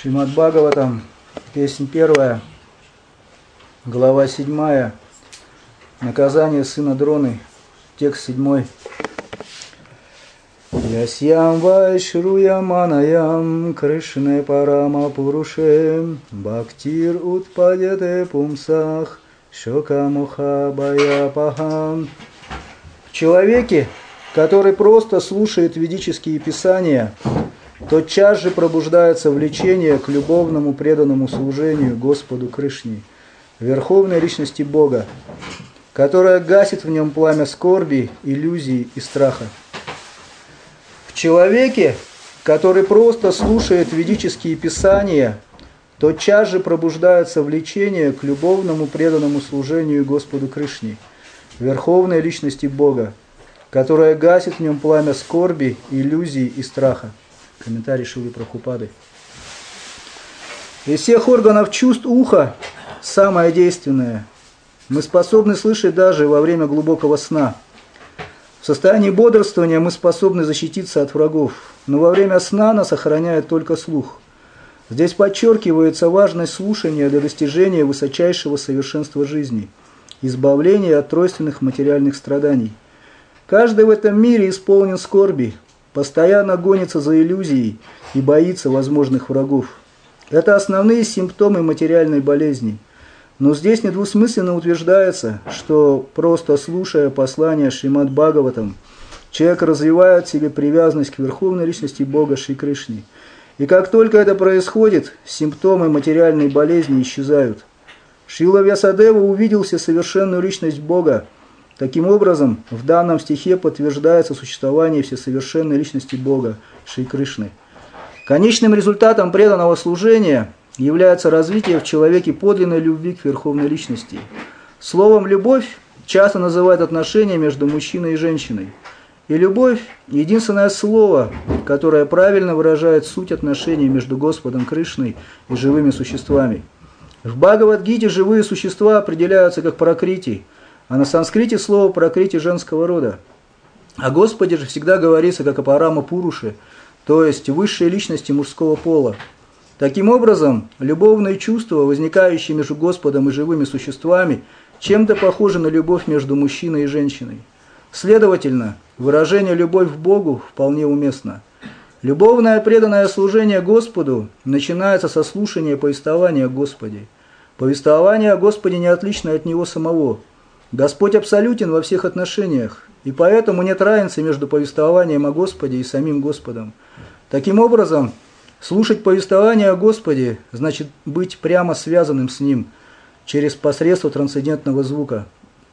Шримад Бхагаватам, песнь 1, глава 7, наказание сына Дроны, текст 7. Ясьям вайшруям анаям Кришне парама пуруше Бхактир утпадяте пумсах Шокамуха баяпахам. В человеке, который просто слушает ведические писания, тотчас же пробуждается влечение к любовному преданному служению Господу Кришне, Верховной Личности Бога, которая гасит в нем пламя скорби, иллюзий и страха. В человеке, который просто слушает ведические писания, тотчас же пробуждается влечение к любовному преданному служению Господу Кришне, Верховной Личности Бога, которая гасит в нем пламя скорби, иллюзий и страха. Комментарий Шилы Прабхупады. Из всех органов чувств ухо самое действенное. Мы способны слышать даже во время глубокого сна. В состоянии бодрствования мы способны защититься от врагов, но во время сна нас охраняет только слух. Здесь подчеркивается важность слушания для достижения высочайшего совершенства жизни, избавления от тройственных материальных страданий. Каждый в этом мире исполнен скорби, постоянно гонится за иллюзией и боится возможных врагов. Это основные симптомы материальной болезни. Но здесь недвусмысленно утверждается, что просто слушая послание Шримад Бхагаватам, человек развивает в себе привязанность к Верховной Личности Бога Шри Кришне. И как только это происходит, симптомы материальной болезни исчезают. Шрила Вьясадева увидел всесовершенную Личность Бога. Таким образом, в данном стихе подтверждается существование всесовершенной Личности Бога, Шри Кришны. Конечным результатом преданного служения является развитие в человеке подлинной любви к Верховной Личности. Словом «любовь» часто называют отношения между мужчиной и женщиной. И любовь – единственное слово, которое правильно выражает суть отношений между Господом Кришной и живыми существами. В Бхагавад-гите живые существа определяются как пракрити, а на санскрите слово пракрити женского рода. О Господе же всегда говорится как о парама пуруше, то есть высшей личности мужского пола. Таким образом, любовные чувства, возникающие между Господом и живыми существами, чем-то похожи на любовь между мужчиной и женщиной. Следовательно, выражение «любовь к Богу» вполне уместно. Любовное преданное служение Господу начинается со слушания повествования о Господе. Повествование о Господе не отлично от Него самого. Господь абсолютен во всех отношениях, и поэтому нет разницы между повествованием о Господе и самим Господом. Таким образом, слушать повествование о Господе значит быть прямо связанным с Ним через посредство трансцендентного звука.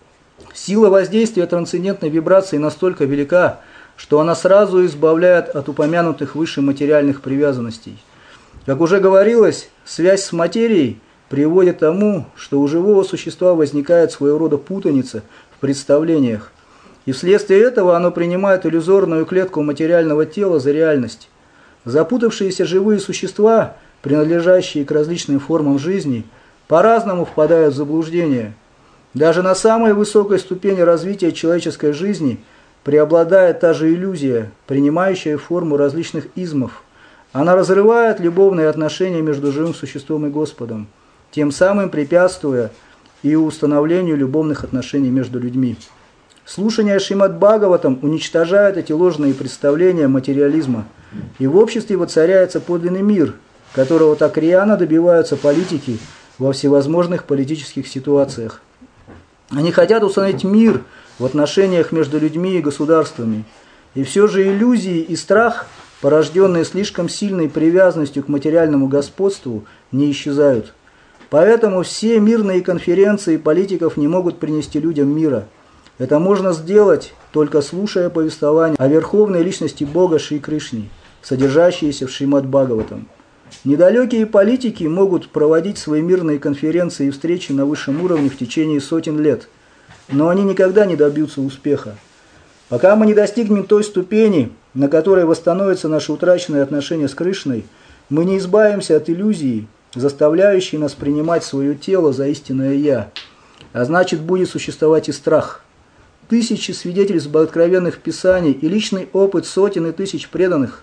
Сила воздействия трансцендентной вибрации настолько велика, что она сразу избавляет от упомянутых выше материальных привязанностей. Как уже говорилось, связь с материей приводит к тому, что у живого существа возникает своего рода путаница в представлениях, и вследствие этого оно принимает иллюзорную клетку материального тела за реальность. Запутавшиеся живые существа, принадлежащие к различным формам жизни, по-разному впадают в заблуждение. Даже на самой высокой ступени развития человеческой жизни преобладает та же иллюзия, принимающая форму различных измов. Она разрывает любовные отношения между живым существом и Господом, тем самым препятствуя и установлению любовных отношений между людьми. Слушание Шримад Бхагаватам уничтожает эти ложные представления материализма, и в обществе воцаряется подлинный мир, которого так рьяно добиваются политики во всевозможных политических ситуациях. Они хотят установить мир в отношениях между людьми и государствами, и все же иллюзии и страх, порожденные слишком сильной привязанностью к материальному господству, не исчезают. Поэтому все мирные конференции политиков не могут принести людям мира. Это можно сделать, только слушая повествование о Верховной Личности Бога Шри Кришне, содержащиеся в Шримад Бхагаватам. Недалекие политики могут проводить свои мирные конференции и встречи на высшем уровне в течение сотен лет, но они никогда не добьются успеха. Пока мы не достигнем той ступени, на которой восстановятся наши утраченные отношения с Кришной, мы не избавимся от иллюзии, заставляющей нас принимать свое тело за истинное «Я», а значит будет существовать и страх. Тысячи свидетельств откровенных писаний и личный опыт сотен и тысяч преданных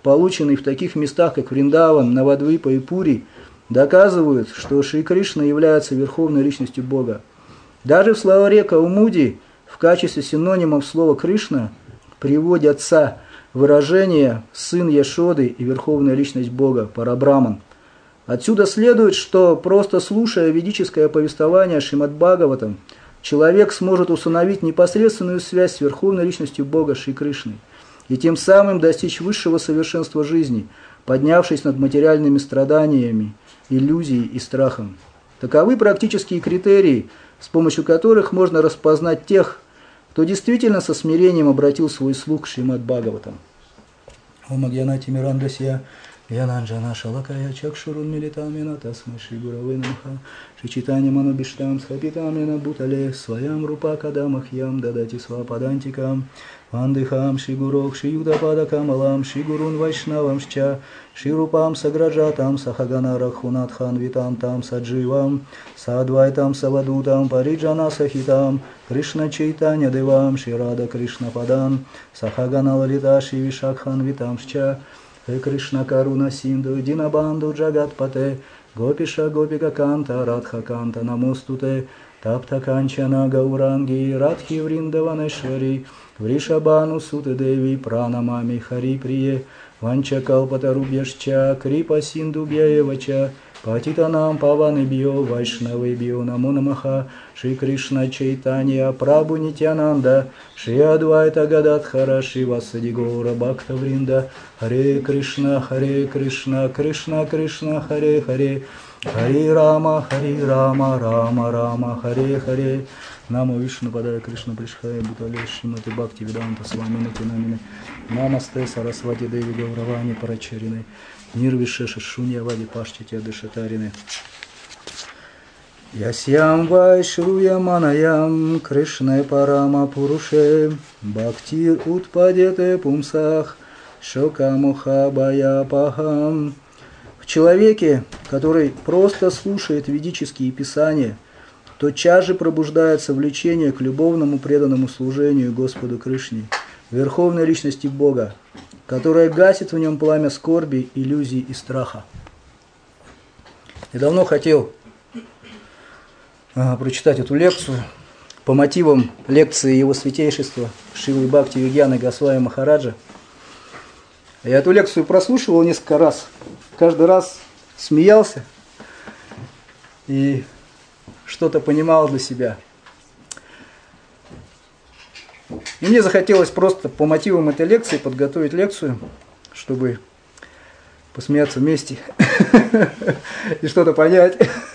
полученный в таких местах, как Вриндаван, Навадвипа и Пури, доказывают, что Шри Кришна является верховной личностью Бога. Даже в словаре Каумуди в качестве синонимов слова «Кришна» приводятся выражения «сын Яшоды» и верховная личность Бога, Парабраман. Отсюда следует, что просто слушая ведическое повествование Шримад-Бхагаватам, человек сможет установить непосредственную связь с верховной личностью Бога Шри Кришной и тем самым достичь высшего совершенства жизни, поднявшись над материальными страданиями, иллюзией и страхом. Таковы практические критерии, с помощью которых можно распознать тех, кто действительно со смирением обратил свой слух к Шримад-Бхагаватам. Ом Агьянати Мирандасья Янанджана Шалакая Чакшурун Милитамина Тасмай Шри Гураве Намаха Шри Читани Манубиштам Схапитамина Бутале Своям Рупа Кадамахьям Дадати Свападантикам Вандыхам Шри Гурох Шри Юдапада Камалам Шри Гурун Вайшнавам Шча Шри Рупам Саграджатам Сахагана Рахунатхан Витам Там Садживам Садвайтам Савадутам Париджана Сахитам Кришна Чайтанья Девам Шри Рада Кришна Падан Сахагана Лалита Шри Вишакхан Витам Шча Кришна Каруна Синду Динабанду Джагатпате Гопиша Гопика Канта Радха Канта Намостуте Тапта Канчана Гауранги Радхи Вриндаванешвари Вришабану Суте Деви Пранамами Хари Прие Ванча Калпатарубьяшча Крипа Синду Бьяевача Патитанам Паванебьё Вайшнавебьё Намо Намаха Шри Кришна Чайтанья Прабху Нитянанда Шри Адвайта Гададхара Шри Васади Гора Бхакта Вринда Харе Кришна Кришна Кришна Харе Харе Харе Рама Рама Рама Харе Харе Намо Вишну Падая Кришна Пришхая Бутале Шримати Бхакти Веданта Свамина Тинамина Намасте Сарасвати Деви Гауравани Парачариной Нирвишеша Шуньявади Пашчати Адышатарины Ясьям Вайшруя Манаям Кришне Парама Пуруше Бхактир Утпадете Пумсах Шокамуха Баяпахам. В человеке, который просто слушает ведические писания, тотчас же пробуждается влечение к любовному преданному служению Господу Кришне, верховной личности Бога, которая гасит в нем пламя скорби, иллюзий и страха. Я давно хотел прочитать эту лекцию по мотивам лекции Его Святейшества Шривы Бхакти Вигьяны Госвами Махараджа. Я эту лекцию прослушивал несколько раз, каждый раз смеялся и что-то понимал для себя. И мне захотелось просто по мотивам этой лекции подготовить лекцию, чтобы посмеяться вместе и что-то понять.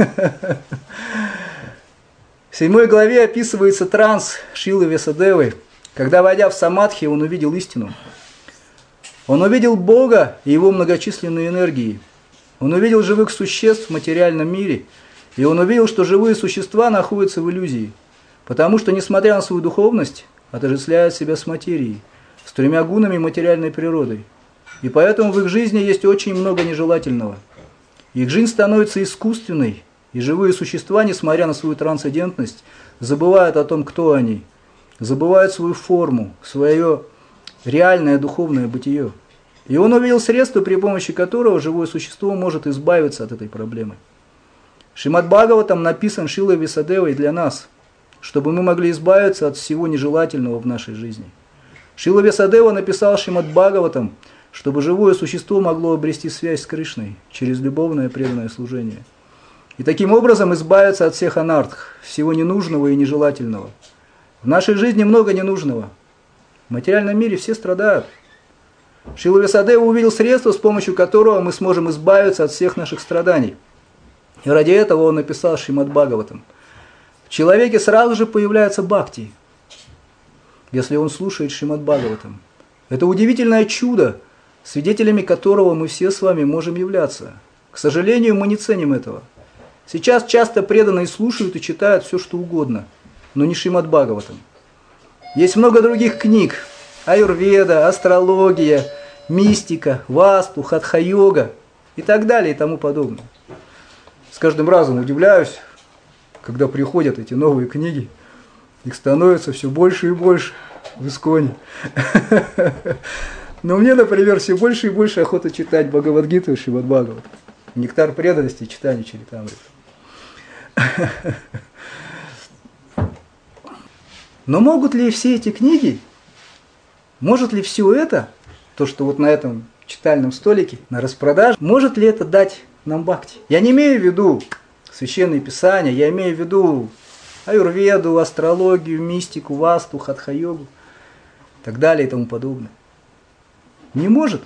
В 7 главе описывается транс Шрилы Вьясадевы, когда, войдя в самадхи, он увидел истину. Он увидел Бога и Его многочисленные энергии. Он увидел живых существ в материальном мире, и он увидел, что живые существа находятся в иллюзии, потому что, несмотря на свою духовность, отождествляют себя с материей, с 3 гунами материальной природы. И поэтому в их жизни есть очень много нежелательного. Их жизнь становится искусственной, и живые существа, несмотря на свою трансцендентность, забывают о том, кто они, забывают свою форму, свое реальное духовное бытие. И он увидел средство, при помощи которого живое существо может избавиться от этой проблемы. Шримад-Бхагаватам написан Шрилой Вьясадевой для нас, чтобы мы могли избавиться от всего нежелательного в нашей жизни. Шрила Вьясадева написал Шримад-Бхагаватам, чтобы живое существо могло обрести связь с Кришной через любовное преданное служение. И таким образом избавиться от всех анартх, всего ненужного и нежелательного. В нашей жизни много ненужного. В материальном мире все страдают. Шрила Вьясадева увидел средство, с помощью которого мы сможем избавиться от всех наших страданий. И ради этого он написал Шримад-Бхагаватам. В человеке сразу же появляется бхакти, если он слушает Шримад-Бхагаватам. Это удивительное чудо, свидетелями которого мы все с вами можем являться. К сожалению, мы не ценим этого. Сейчас часто преданные слушают и читают все, что угодно, но не Шримад-Бхагаватам. Есть много других книг: аюрведа, астрология, мистика, васту, хатха-йога и так далее и тому подобное. С каждым разом удивляюсь, когда приходят эти новые книги, их становится все больше и больше в Исконе. Но мне, например, все больше и больше охота читать Бхагавад-гиту и Шримад Бхагават. Нектар преданности и читание Чаритамриты. Но могут ли все эти книги, может ли все это, то, что вот на этом читальном столике, на распродаже, может ли это дать нам бхакти? Я не имею в виду священные писания, я имею в виду аюрведу, астрологию, мистику, васту, хатха-йогу и так далее и тому подобное. Не может.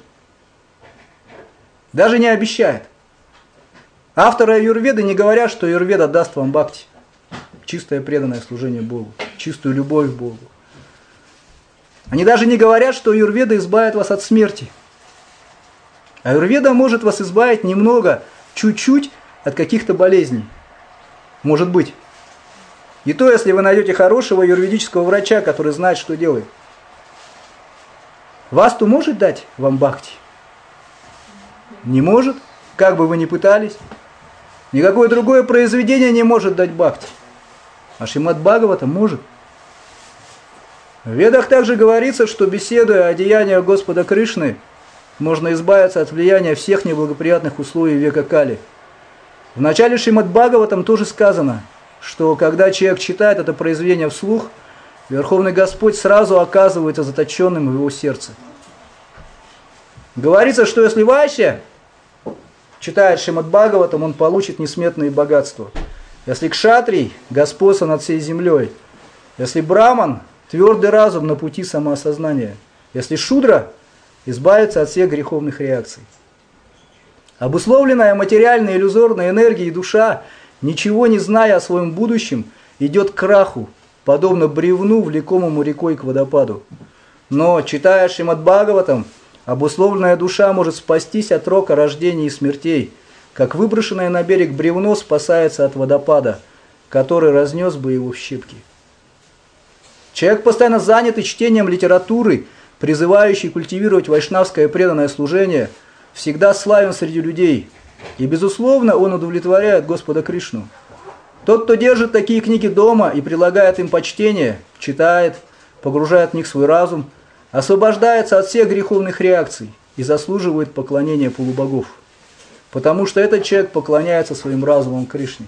Даже не обещает. Авторы аюрведы не говорят, что аюрведа даст вам бхакти. Чистое преданное служение Богу, чистую любовь к Богу. Они даже не говорят, что аюрведа избавит вас от смерти. Аюрведа может вас избавить немного, чуть-чуть от каких-то болезней. Может быть. И то, если вы найдете хорошего аюрведического врача, который знает, что делает. Васту может дать вам бхакти? Не может, как бы вы ни пытались. Никакое другое произведение не может дать бхакти. А Шримад Бхагавата может. В Ведах также говорится, что, беседуя о деяниях Господа Кришны, можно избавиться от влияния всех неблагоприятных условий века Кали. В начале Шримад Бхагаватам тоже сказано, что когда человек читает это произведение вслух, Верховный Господь сразу оказывается заточенным в его сердце. Говорится, что если Вайшья читает Шримад Бхагаватам, он получит несметные богатства. Если кшатрий – господство над всей землей. Если браман – твердый разум на пути самоосознания. Если шудра – избавиться от всех греховных реакций. Обусловленная материальной иллюзорной энергией душа, ничего не зная о своем будущем, идет к краху, подобно бревну, влекомому рекой к водопаду. Но, читая Шримад Бхагаватам, обусловленная душа может спастись от рока рождений и смертей, как выброшенное на берег бревно спасается от водопада, который разнес бы его в щепки. Человек, постоянно занятый чтением литературы, призывающий культивировать вайшнавское преданное служение, всегда славен среди людей, и, безусловно, он удовлетворяет Господа Кришну. Тот, кто держит такие книги дома и прилагает им почтение, читает, погружает в них свой разум, освобождается от всех греховных реакций и заслуживает поклонения полубогов. Потому что этот человек поклоняется своим разумом Кришне.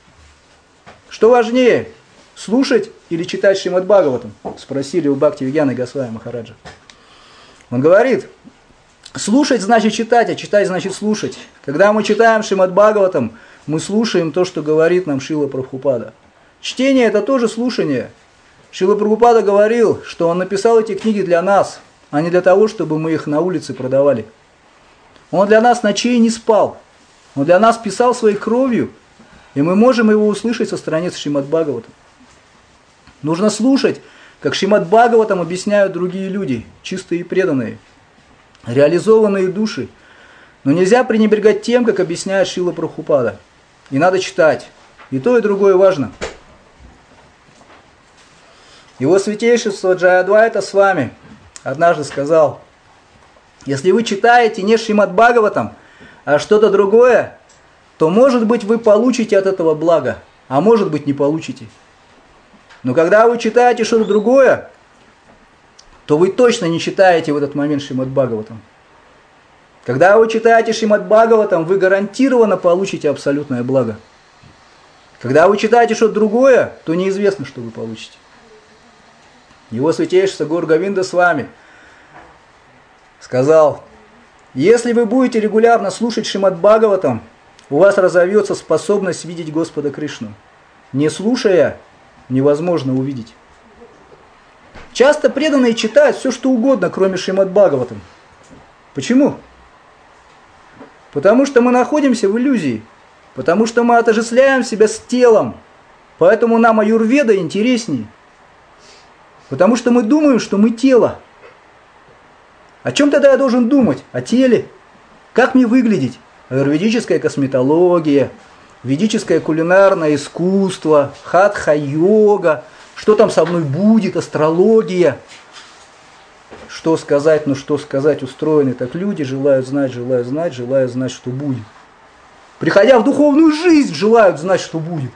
Что важнее, слушать или читать Шримад Бхагаватам? Спросили у Бхактивигьяны Госвами Махараджа. Он говорит, слушать значит читать, а читать значит слушать. Когда мы читаем Шримад Бхагаватам, мы слушаем то, что говорит нам Шрила Прабхупада. Чтение – это тоже слушание. Шрила Прабхупада говорил, что он написал эти книги для нас, а не для того, чтобы мы их на улице продавали. Он для нас ночей не спал. Он для нас писал своей кровью, и мы можем его услышать со страниц Шримад Бхагаватам. Нужно слушать, как Шримад Бхагаватам объясняют другие люди, чистые и преданные, реализованные души. Но нельзя пренебрегать тем, как объясняет Шрила Прабхупада. И надо читать. И то, и другое важно. Его святейшество Джайадвайта с вами однажды сказал, если вы читаете не Шримад Бхагаватам, а что-то другое, то, может быть, вы получите от этого благо, а может быть, не получите. Но когда вы читаете что-то другое, то вы точно не читаете в этот момент Шримад Бхагаватам. Когда вы читаете Шримад Бхагаватам, вы гарантированно получите абсолютное благо. Когда вы читаете что-то другое, то неизвестно, что вы получите. Его святейшество Гаур Говинда с вами сказал, если вы будете регулярно слушать Шримад Бхагаватам, у вас разовьется способность видеть Господа Кришну. Не слушая, невозможно увидеть. Часто преданные читают все, что угодно, кроме Шримад Бхагаватам. Почему? Потому что мы находимся в иллюзии. Потому что мы отождествляем себя с телом. Поэтому нам аюрведа интереснее. Потому что мы думаем, что мы тело. О чем тогда я должен думать? О теле. Как мне выглядеть? Аюрведическая косметология, ведическое кулинарное искусство, хатха-йога, что там со мной будет, астрология. Что сказать, что сказать устроены так люди, желают знать, что будет. Приходя в духовную жизнь, желают знать, что будет.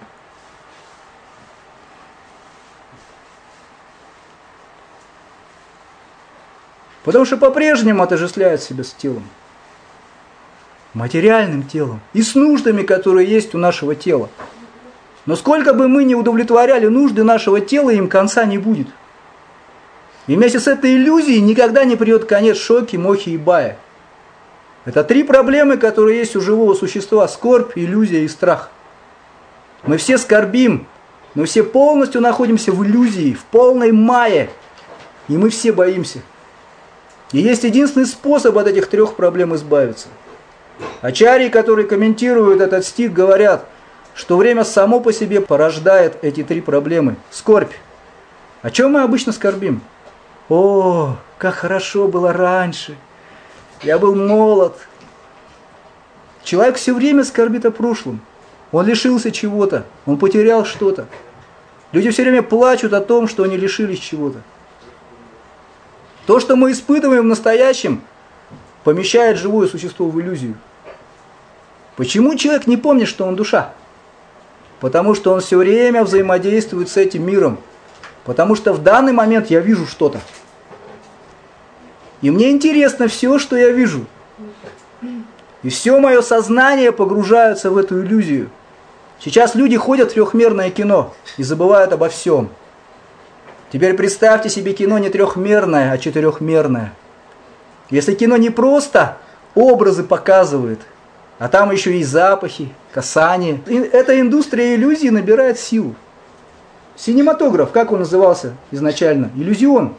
Потому что по-прежнему отождествляет себя с телом. Материальным телом. И с нуждами, которые есть у нашего тела. Но сколько бы мы ни удовлетворяли нужды нашего тела, им конца не будет. И вместе с этой иллюзией никогда не придет конец шоки, мохи и бая. Это 3 проблемы, которые есть у живого существа. Скорбь, иллюзия и страх. Мы все скорбим, мы все полностью находимся в иллюзии, в полной майе. И мы все боимся. И есть единственный способ от этих 3 проблем избавиться. Ачарьи, которые комментируют этот стих, говорят, что время само по себе порождает эти 3 проблемы. Скорбь. О чем мы обычно скорбим? О, как хорошо было раньше. Я был молод. Человек все время скорбит о прошлом. Он лишился чего-то, он потерял что-то. Люди все время плачут о том, что они лишились чего-то. То, что мы испытываем в настоящем, помещает живое существо в иллюзию. Почему человек не помнит, что он душа? Потому что он все время взаимодействует с этим миром. Потому что в данный момент я вижу что-то. И мне интересно все, что я вижу. И все мое сознание погружается в эту иллюзию. Сейчас люди ходят в трехмерное кино и забывают обо всем. Теперь представьте себе кино не трехмерное, а четырехмерное. Если кино не просто образы показывает, а там еще и запахи, касания. Эта индустрия иллюзий набирает силу. Синематограф, как он назывался изначально? Иллюзион.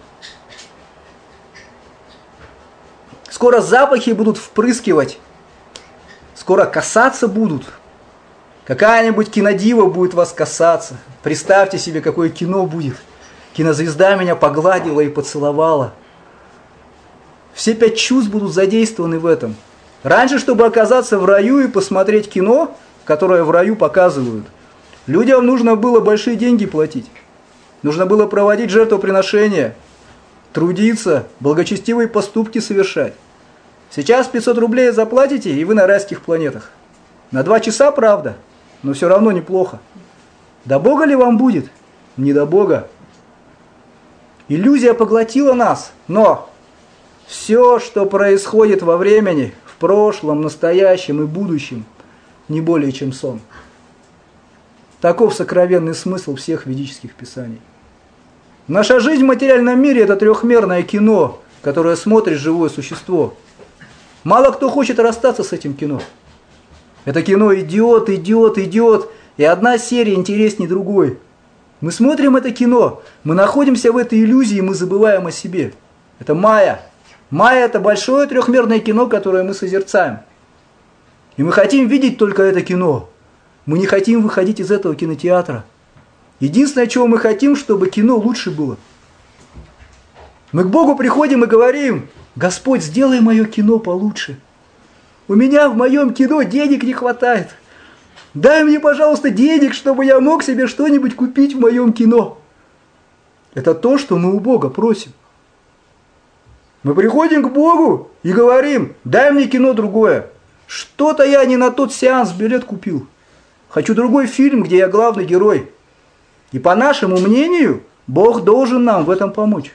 Скоро запахи будут впрыскивать. Скоро касаться будут. Какая-нибудь кинодива будет вас касаться. Представьте себе, какое кино будет. Кинозвезда меня погладила и поцеловала. Все 5 чувств будут задействованы в этом. Раньше, чтобы оказаться в раю и посмотреть кино, которое в раю показывают, людям нужно было большие деньги платить. Нужно было проводить жертвоприношения, трудиться, благочестивые поступки совершать. Сейчас 500 рублей заплатите, и вы на райских планетах. На 2 часа, правда, но все равно неплохо. До Бога ли вам будет? Не до Бога. Иллюзия поглотила нас, но все, что происходит во времени, в прошлом, настоящем и будущем, не более чем сон. Таков сокровенный смысл всех ведических писаний. Наша жизнь в материальном мире – это трехмерное кино, которое смотрит живое существо. Мало кто хочет расстаться с этим кино. Это кино идет, и одна серия интереснее другой. Мы смотрим это кино, мы находимся в этой иллюзии, и мы забываем о себе. Это майя. Майя – это большое трехмерное кино, которое мы созерцаем. И мы хотим видеть только это кино. Мы не хотим выходить из этого кинотеатра. Единственное, чего мы хотим, чтобы кино лучше было. Мы к Богу приходим и говорим: Господь, сделай мое кино получше. У меня в моем кино денег не хватает. Дай мне, пожалуйста, денег, чтобы я мог себе что-нибудь купить в моем кино. Это то, что мы у Бога просим. Мы приходим к Богу и говорим: дай мне кино другое. Что-то я не на тот сеанс билет купил. Хочу другой фильм, где я главный герой. И по нашему мнению, Бог должен нам в этом помочь.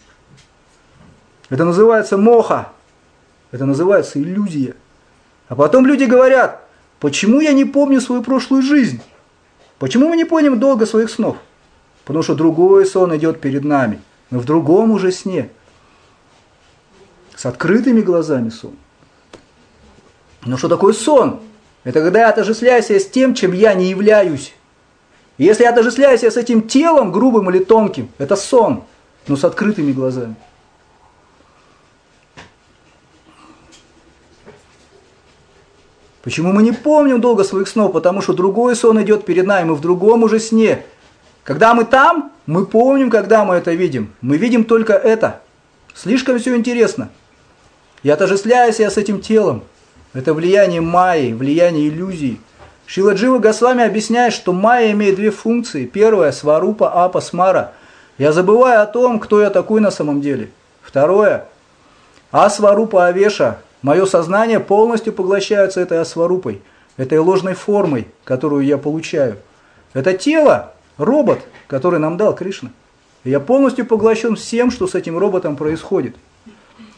Это называется моха. Это называется иллюзия. А потом люди говорят: почему я не помню свою прошлую жизнь? Почему мы не помним долго своих снов? Потому что другой сон идет перед нами, но в другом уже сне. С открытыми глазами сон. Но что такое сон? Это когда я отождествляюсь с тем, чем я не являюсь. И если я отождествляюсь с этим телом, грубым или тонким, это сон, но с открытыми глазами. Почему мы не помним долго своих снов? Потому что другой сон идет перед нами, мы в другом уже сне. Когда мы там, мы помним, когда мы это видим. Мы видим только это. Слишком все интересно. И отождествляюсь я с этим телом. Это влияние майи, влияние иллюзии. Шрила Джива Госвами объясняет, что майя имеет 2 функции. Первая – сварупа, апа, смара. Я забываю о том, кто я такой на самом деле. Второе – асварупа, авеша. Мое сознание полностью поглощается этой асварупой, этой ложной формой, которую я получаю. Это тело, робот, который нам дал Кришна. И я полностью поглощен всем, что с этим роботом происходит.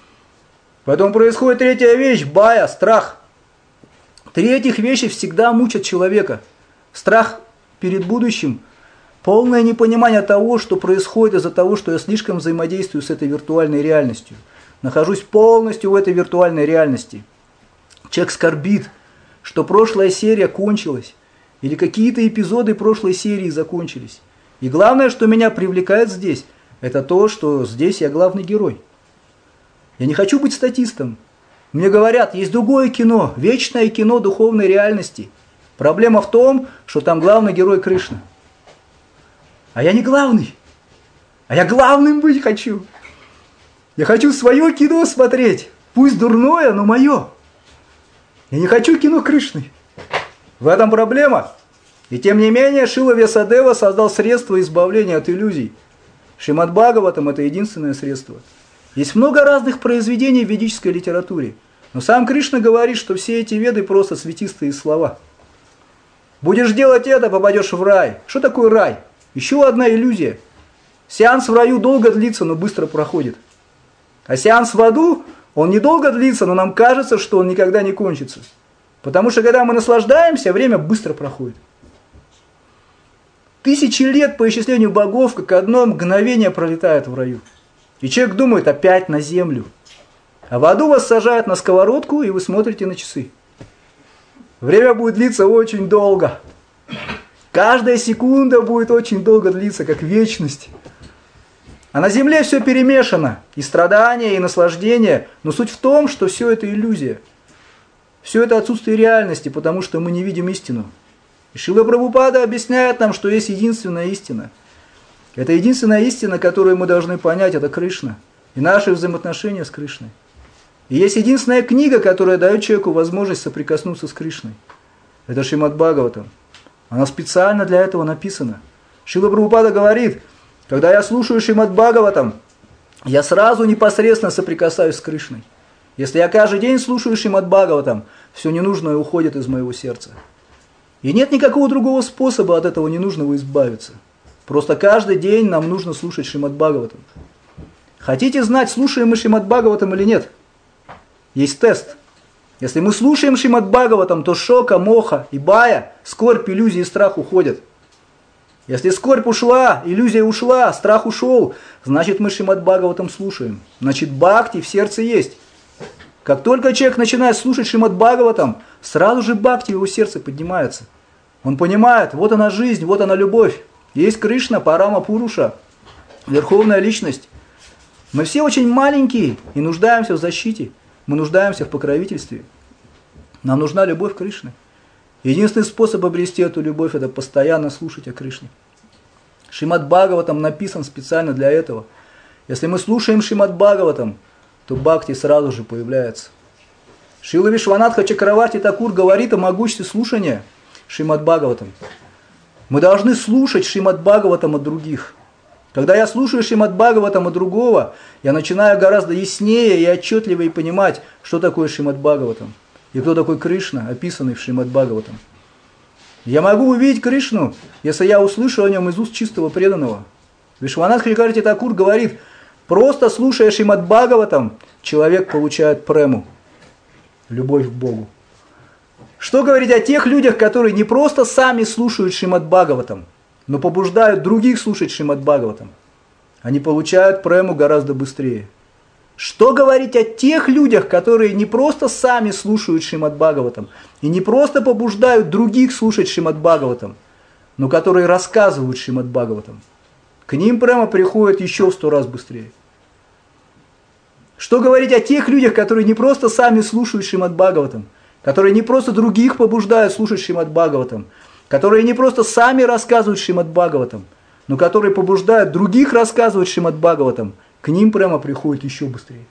Поэтому происходит третья вещь, бая, страх. Три этих вещи всегда мучат человека. Страх перед будущим, полное непонимание того, что происходит из-за того, что я слишком взаимодействую с этой виртуальной реальностью. Нахожусь полностью в этой виртуальной реальности. Человек скорбит, что прошлая серия кончилась, или какие-то эпизоды прошлой серии закончились. И главное, что меня привлекает здесь, это то, что здесь я главный герой. Я не хочу быть статистом. Мне говорят, есть другое кино, вечное кино духовной реальности. Проблема в том, что там главный герой Кришна. А я не главный. А я главным быть хочу. Я хочу свое кино смотреть. Пусть дурное, но мое. Я не хочу кино Кришны. В этом проблема. И тем не менее, Шрила Вьясадева создал средство избавления от иллюзий. Шримад Бхагаватам – это единственное средство. Есть много разных произведений в ведической литературе. Но сам Кришна говорит, что все эти веды просто светистые слова. Будешь делать это, попадешь в рай. Что такое рай? Еще одна иллюзия. Сеанс в раю долго длится, но быстро проходит. А сеанс в аду, он недолго длится, но нам кажется, что он никогда не кончится. Потому что когда мы наслаждаемся, время быстро проходит. 1000 лет по исчислению богов, как одно мгновение пролетает в раю. И человек думает, опять на землю. А в аду вас сажают на сковородку, и вы смотрите на часы. Время будет длиться очень долго. Каждая секунда будет очень долго длиться, как вечность. А на земле все перемешано. И страдания, и наслаждение. Но суть в том, что все это иллюзия. Все это отсутствие реальности, потому что мы не видим истину. И Шрила Прабхупада объясняет нам, что есть единственная истина. Это единственная истина, которую мы должны понять, это Кришна. И наши взаимоотношения с Кришной. И есть единственная книга, которая дает человеку возможность соприкоснуться с Кришной. Это Шримад Бхагаватам. Она специально для этого написана. Шрила Прабхупада говорит, когда я слушаю Шримад Бхагаватам, я сразу непосредственно соприкасаюсь с Кришной. Если я каждый день слушаю Шримад Бхагаватам, все ненужное уходит из моего сердца. И нет никакого другого способа от этого ненужного избавиться. Просто каждый день нам нужно слушать Шримад Бхагаватам. Хотите знать, слушаем мы Шримад Бхагаватам или нет? Есть тест. Если мы слушаем Шримад Бхагаватам, то шока, моха и бая, скорбь, иллюзии и страх уходят. Если скорбь ушла, иллюзия ушла, страх ушел, значит мы Шримад Бхагаватам слушаем. Значит бхакти в сердце есть. Как только человек начинает слушать Шримад Бхагаватам, сразу же бхакти в его сердце поднимается. Он понимает, вот она жизнь, вот она любовь. Есть Кришна, Парама Пуруша, Верховная Личность. Мы все очень маленькие и нуждаемся в защите. Мы нуждаемся в покровительстве. Нам нужна любовь к Кришне. Единственный способ обрести эту любовь – это постоянно слушать о Кришне. Шримад Бхагаватам написан специально для этого. Если мы слушаем Шримад Бхагаватам, то бхакти сразу же появляется. Шрила Вишванатха Чакраварти Такур говорит о могуществе слушания Шримад Бхагаватам. Мы должны слушать Шримад Бхагаватам от других. Когда я слушаю Шримад Бхагаватам от другого, я начинаю гораздо яснее и отчетливее понимать, что такое Шримад Бхагаватам и кто такой Кришна, описанный в Шримад Бхагаватам. Я могу увидеть Кришну, если я услышу о нем из уст чистого преданного. Вишванатха Чакраварти Такур говорит, просто слушая Шримад Бхагаватам, человек получает прему, любовь к Богу. Что говорить о тех людях, которые не просто сами слушают Шримад Бхагаватам, но побуждают других слушать Шримад Бхагаватам? Они получают прему гораздо быстрее. Что говорить о тех людях, которые не просто сами слушают Шримад Бхагаватам и не просто побуждают других слушать Шримад Бхагаватам, но которые рассказывают Шримад Бхагаватам? К ним према приходит еще в 100 раз быстрее. Что говорить о тех людях, которые не просто сами слушают Шримад Бхагаватам, которые не просто других побуждают слушать Шримад Бхагаватам, которые не просто сами рассказывают Шримад Бхагаватам, но которые побуждают других рассказывать Шримад Бхагаватам, к ним прямо приходит еще быстрее.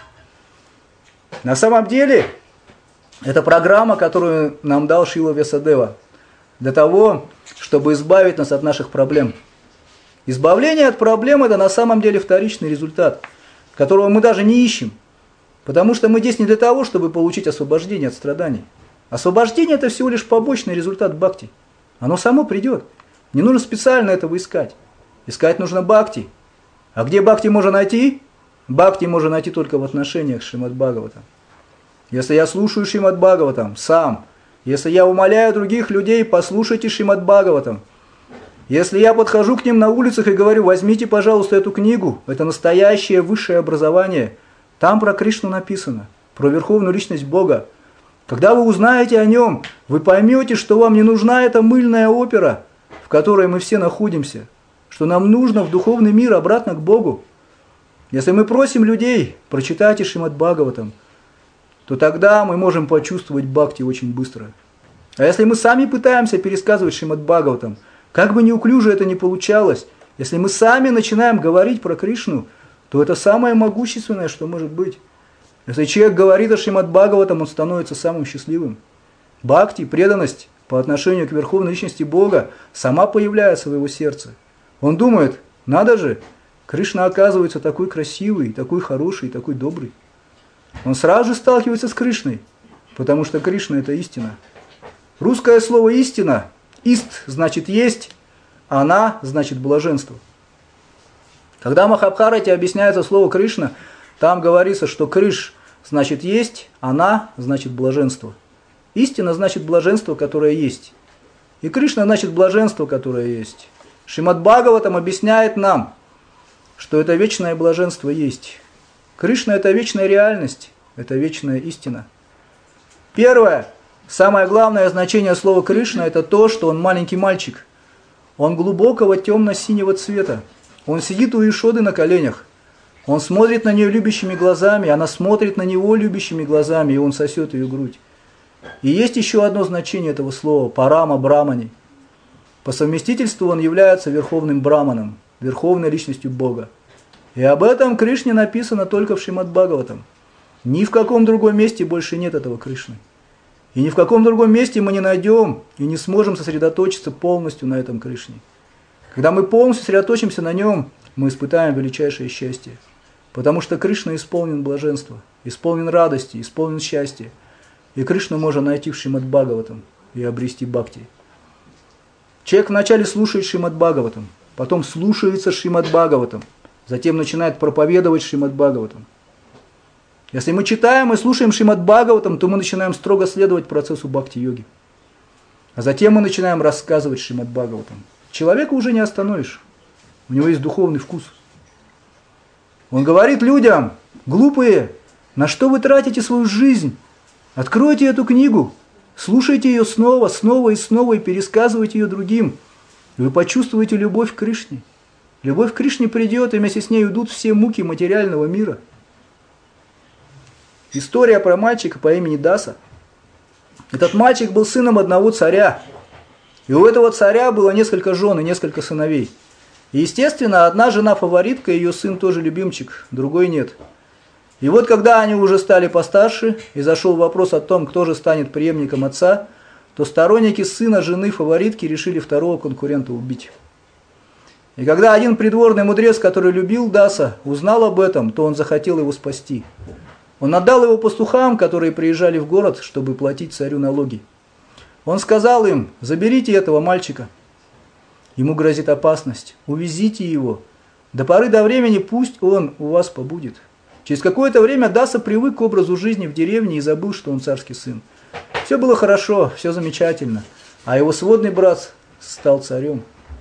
На самом деле, это программа, которую нам дал Шрила Вьясадева, для того, чтобы избавить нас от наших проблем. Избавление от проблем – это на самом деле вторичный результат, которого мы даже не ищем. Потому что мы здесь не для того, чтобы получить освобождение от страданий. Освобождение – это всего лишь побочный результат бхакти. Оно само придет. Не нужно специально этого искать. Искать нужно бхакти. А где бхакти можно найти? Бхакти можно найти только в отношениях с Шримад Бхагаватам. Если я слушаю Шримад Бхагаватам сам, если я умоляю других людей, послушайте Шримад Бхагаватам, если я подхожу к ним на улицах и говорю, возьмите, пожалуйста, эту книгу, это настоящее высшее образование, там про Кришну написано, про Верховную Личность Бога. Когда вы узнаете о нем, вы поймете, что вам не нужна эта мыльная опера, в которой мы все находимся, что нам нужно в духовный мир обратно к Богу. Если мы просим людей, прочитайте Шримад Бхагаватам, то тогда мы можем почувствовать бхакти очень быстро. А если мы сами пытаемся пересказывать Шримад Бхагаватам, как бы неуклюже это ни получалось, если мы сами начинаем говорить про Кришну, то это самое могущественное, что может быть. Если человек говорит о Шримад Бхагаватам, он становится самым счастливым. Бхакти, преданность по отношению к Верховной Личности Бога сама появляется в его сердце. Он думает, надо же, Кришна оказывается такой красивый, такой хороший, такой добрый. Он сразу же сталкивается с Кришной, потому что Кришна – это истина. Русское слово «истина» – «ист» значит «есть», «она» значит «блаженство». Когда в Махабхарате объясняется слово «Кришна», там говорится, что «криш» значит «есть», «она» значит «блаженство». Истина значит блаженство, которое есть. И Кришна значит блаженство, которое есть. Шримад Бхагаватам объясняет нам, что это вечное блаженство есть. Кришна – это вечная реальность, это вечная истина. Первое, самое главное значение слова Кришна – это то, что он маленький мальчик. Он глубокого темно-синего цвета. Он сидит у Ишоды на коленях. Он смотрит на нее любящими глазами, она смотрит на него любящими глазами, и он сосет ее грудь. И есть еще одно значение этого слова – парама брамани. По совместительству он является верховным браманом, верховной личностью Бога. И об этом Кришне написано только в Шримад Бхагаватам. Ни в каком другом месте больше нет этого Кришны. И ни в каком другом месте мы не найдем и не сможем сосредоточиться полностью на этом Кришне. Когда мы полностью сосредоточимся на нем, мы испытаем величайшее счастье. Потому что Кришна исполнен блаженства, исполнен радости, исполнен счастья. И Кришну можно найти в Шримад Бхагаватам и обрести бхакти. Человек вначале слушает Шримад Бхагаватам, потом слушается Шримад Бхагаватам, затем начинает проповедовать Шримад Бхагаватам. Если мы читаем и слушаем Шримад Бхагаватам, то мы начинаем строго следовать процессу бхакти-йоги. А затем мы начинаем рассказывать Шримад Бхагаватам. Человека уже не остановишь. У него есть духовный вкус. Он говорит людям, глупые, на что вы тратите свою жизнь? Откройте эту книгу, слушайте ее снова, снова и снова и пересказывайте ее другим. И вы почувствуете любовь к Кришне. Любовь к Кришне придет, и вместе с ней уйдут все муки материального мира. История про мальчика по имени Даса. Этот мальчик был сыном одного царя. И у этого царя было несколько жен и несколько сыновей. И, естественно, одна жена фаворитка, ее сын тоже любимчик, другой нет. И вот когда они уже стали постарше, и зашел вопрос о том, кто же станет преемником отца, то сторонники сына жены фаворитки решили второго конкурента убить. И когда один придворный мудрец, который любил Даса, узнал об этом, то он захотел его спасти. Он отдал его пастухам, которые приезжали в город, чтобы платить царю налоги. Он сказал им, заберите этого мальчика. Ему грозит опасность, увезите его. До поры до времени пусть он у вас побудет. Через какое-то время Даса привык к образу жизни в деревне и забыл, что он царский сын. Все было хорошо, все замечательно, а его сводный брат стал царем.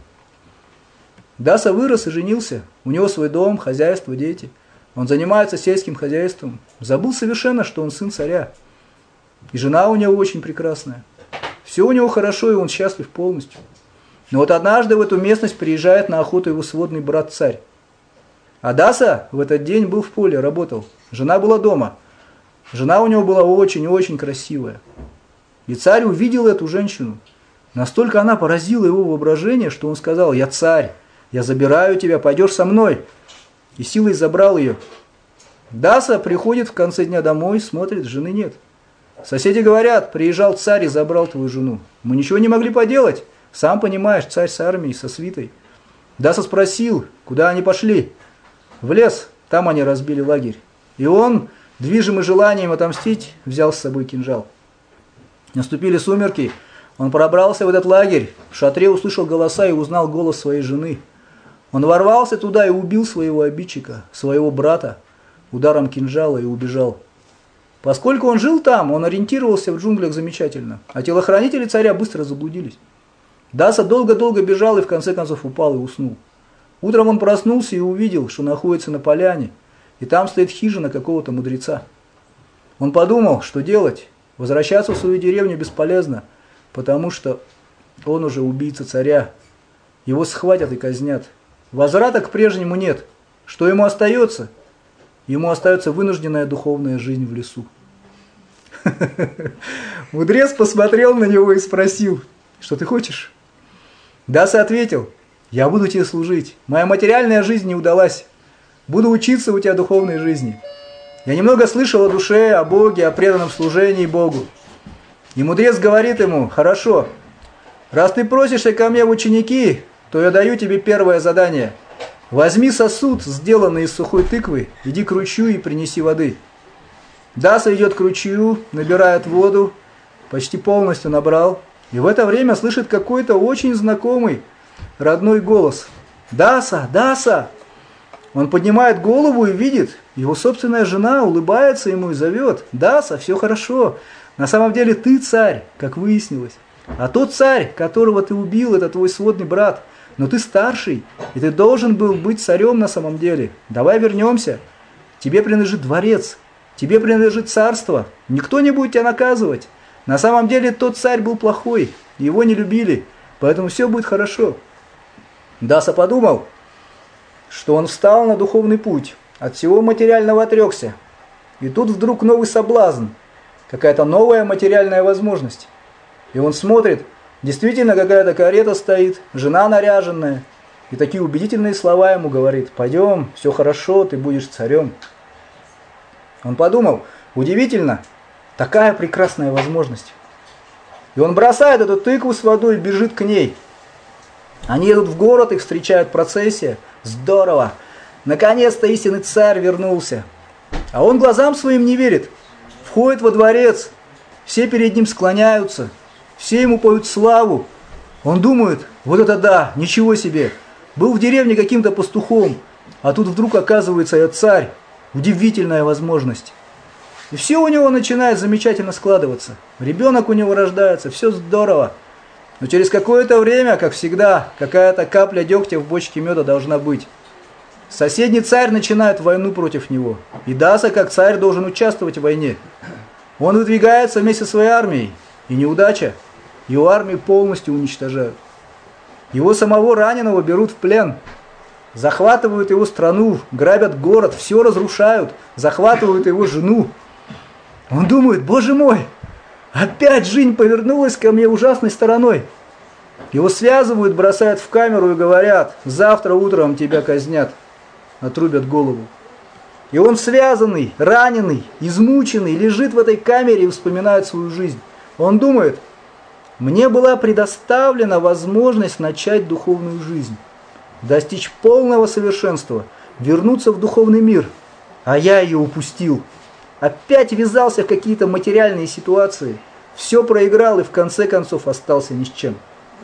Даса вырос и женился, у него свой дом, хозяйство, дети. Он занимается сельским хозяйством, забыл совершенно, что он сын царя. И жена у него очень прекрасная. Все у него хорошо, и он счастлив полностью. Но вот однажды в эту местность приезжает на охоту его сводный брат-царь. А Даса в этот день был в поле, работал. Жена была дома. Жена у него была очень-очень красивая. И царь увидел эту женщину. Настолько она поразила его воображение, что он сказал, я царь, я забираю тебя, пойдешь со мной. И силой забрал ее. Даса приходит в конце дня домой, смотрит, жены нет. Соседи говорят, приезжал царь и забрал твою жену. Мы ничего не могли поделать. Сам понимаешь, царь с армией, со свитой. Даса спросил, куда они пошли. В лес, там они разбили лагерь. И он, движимый желанием отомстить, взял с собой кинжал. Наступили сумерки, он пробрался в этот лагерь, в шатре услышал голоса и узнал голос своей жены. Он ворвался туда и убил своего обидчика, своего брата. ударом кинжала и убежал. Поскольку он жил там, он ориентировался в джунглях замечательно, а телохранители царя быстро заблудились. Даса долго-долго бежал и в конце концов упал и уснул. Утром он проснулся и увидел, что находится на поляне, и там стоит хижина какого-то мудреца. Он подумал, что делать. Возвращаться в свою деревню бесполезно, потому что он уже убийца царя. Его схватят и казнят. Возврата к прежнему нет. Что ему остается? Ему остается вынужденная духовная жизнь в лесу. Мудрец посмотрел на него и спросил: что ты хочешь? Даса ответил: я буду тебе служить. Моя материальная жизнь не удалась. Буду учиться у тебя духовной жизни. Я немного слышал о душе, о Боге, о преданном служении Богу. И мудрец говорит ему: хорошо, раз ты просишься ко мне в ученики, то я даю тебе первое задание. Возьми сосуд, сделанный из сухой тыквы, иди к ручью и принеси воды. Даса идет к ручью, набирает воду, почти полностью набрал, и в это время слышит какой-то очень знакомый родной голос: «Даса! Даса!» Он поднимает голову и видит, его собственная жена улыбается ему и зовет: «Даса, все хорошо. На самом деле ты царь, как выяснилось. А тот царь, которого ты убил, это твой сводный брат. Но ты старший, и ты должен был быть царем на самом деле. Давай вернемся. Тебе принадлежит дворец, тебе принадлежит царство. Никто не будет тебя наказывать. На самом деле тот царь был плохой, его не любили, поэтому все будет хорошо». Даса подумал, что он встал на духовный путь, от всего материального отрекся. И тут вдруг новый соблазн, какая-то новая материальная возможность. И он смотрит, действительно какая-то карета стоит, жена наряженная, и такие убедительные слова ему говорит: пойдем, все хорошо, ты будешь царем. Он подумал: удивительно, такая прекрасная возможность. И он бросает эту тыкву с водой и бежит к ней. Они едут в город, их встречает процессия. Здорово! Наконец-то истинный царь вернулся. А он глазам своим не верит. Входит во дворец, все перед ним склоняются, все ему поют славу. Он думает: вот это да, ничего себе! Был в деревне каким-то пастухом, а тут вдруг оказывается я царь. Удивительная возможность. И все у него начинает замечательно складываться. Ребенок у него рождается, все здорово. Но через какое-то время, как всегда, какая-то капля дегтя в бочке меда должна быть. Соседний царь начинает войну против него. И Даса, как царь, должен участвовать в войне. Он выдвигается вместе со своей армией. И неудача. Его армию полностью уничтожают. Его самого раненого берут в плен. Захватывают его страну, грабят город, все разрушают. Захватывают его жену. Он думает: боже мой, опять жизнь повернулась ко мне ужасной стороной. Его связывают, бросают в камеру и говорят: завтра утром тебя казнят. Отрубят голову. И он связанный, раненый, измученный, лежит в этой камере и вспоминает свою жизнь. Он думает: мне была предоставлена возможность начать духовную жизнь, достичь полного совершенства, вернуться в духовный мир, а я ее упустил. Опять ввязался в какие-то материальные ситуации, все проиграл и в конце концов остался ни с чем.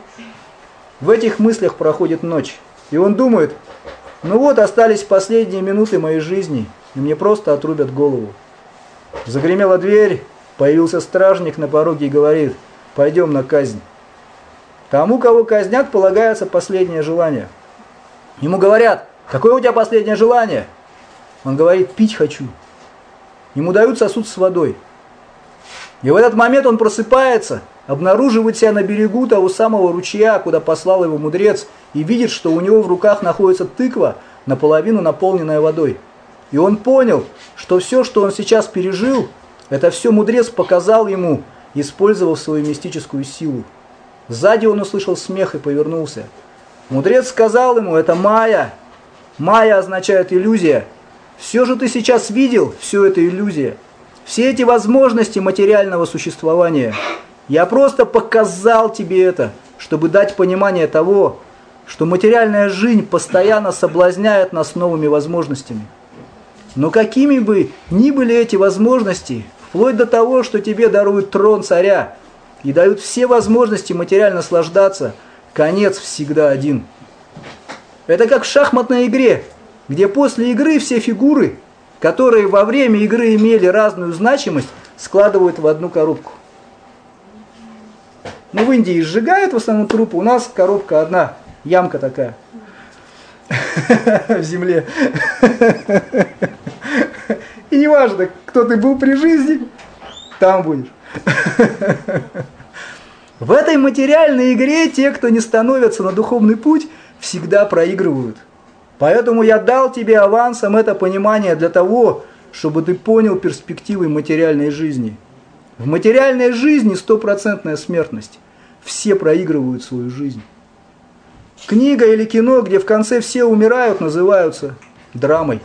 В этих мыслях проходит ночь, и он думает: ну вот, остались последние минуты моей жизни, и мне просто отрубят голову. Загремела дверь, появился стражник на пороге и говорит: пойдем на казнь. Тому, кого казнят, полагается последнее желание. Ему говорят: какое у тебя последнее желание? Он говорит: пить хочу. Ему дают сосуд с водой. И в этот момент он просыпается, обнаруживает себя на берегу того самого ручья, куда послал его мудрец, и видит, что у него в руках находится тыква, наполовину наполненная водой. И он понял, что все, что он сейчас пережил, это все мудрец показал ему, использовав свою мистическую силу. Сзади он услышал смех и повернулся. Мудрец сказал ему: это майя. Майя означает иллюзия. Все же ты сейчас видел, все это иллюзия. Все эти возможности материального существования. Я просто показал тебе это, чтобы дать понимание того, что материальная жизнь постоянно соблазняет нас новыми возможностями. Но какими бы ни были эти возможности, вплоть до того, что тебе даруют трон царя и дают все возможности материально наслаждаться, конец всегда один. Это как в шахматной игре, где после игры все фигуры которые во время игры имели разную значимость, складывают в одну коробку. Ну, в Индии сжигают в основном трупы, у нас коробка одна, ямка такая в земле. И неважно, кто ты был при жизни, там будешь. В этой материальной игре те, кто не становятся на духовный путь, всегда проигрывают. Поэтому я дал тебе авансом это понимание для того, чтобы ты понял перспективы материальной жизни. В материальной жизни 100% смертность. Все проигрывают свою жизнь. Книга или кино, где в конце все умирают, называются драмой.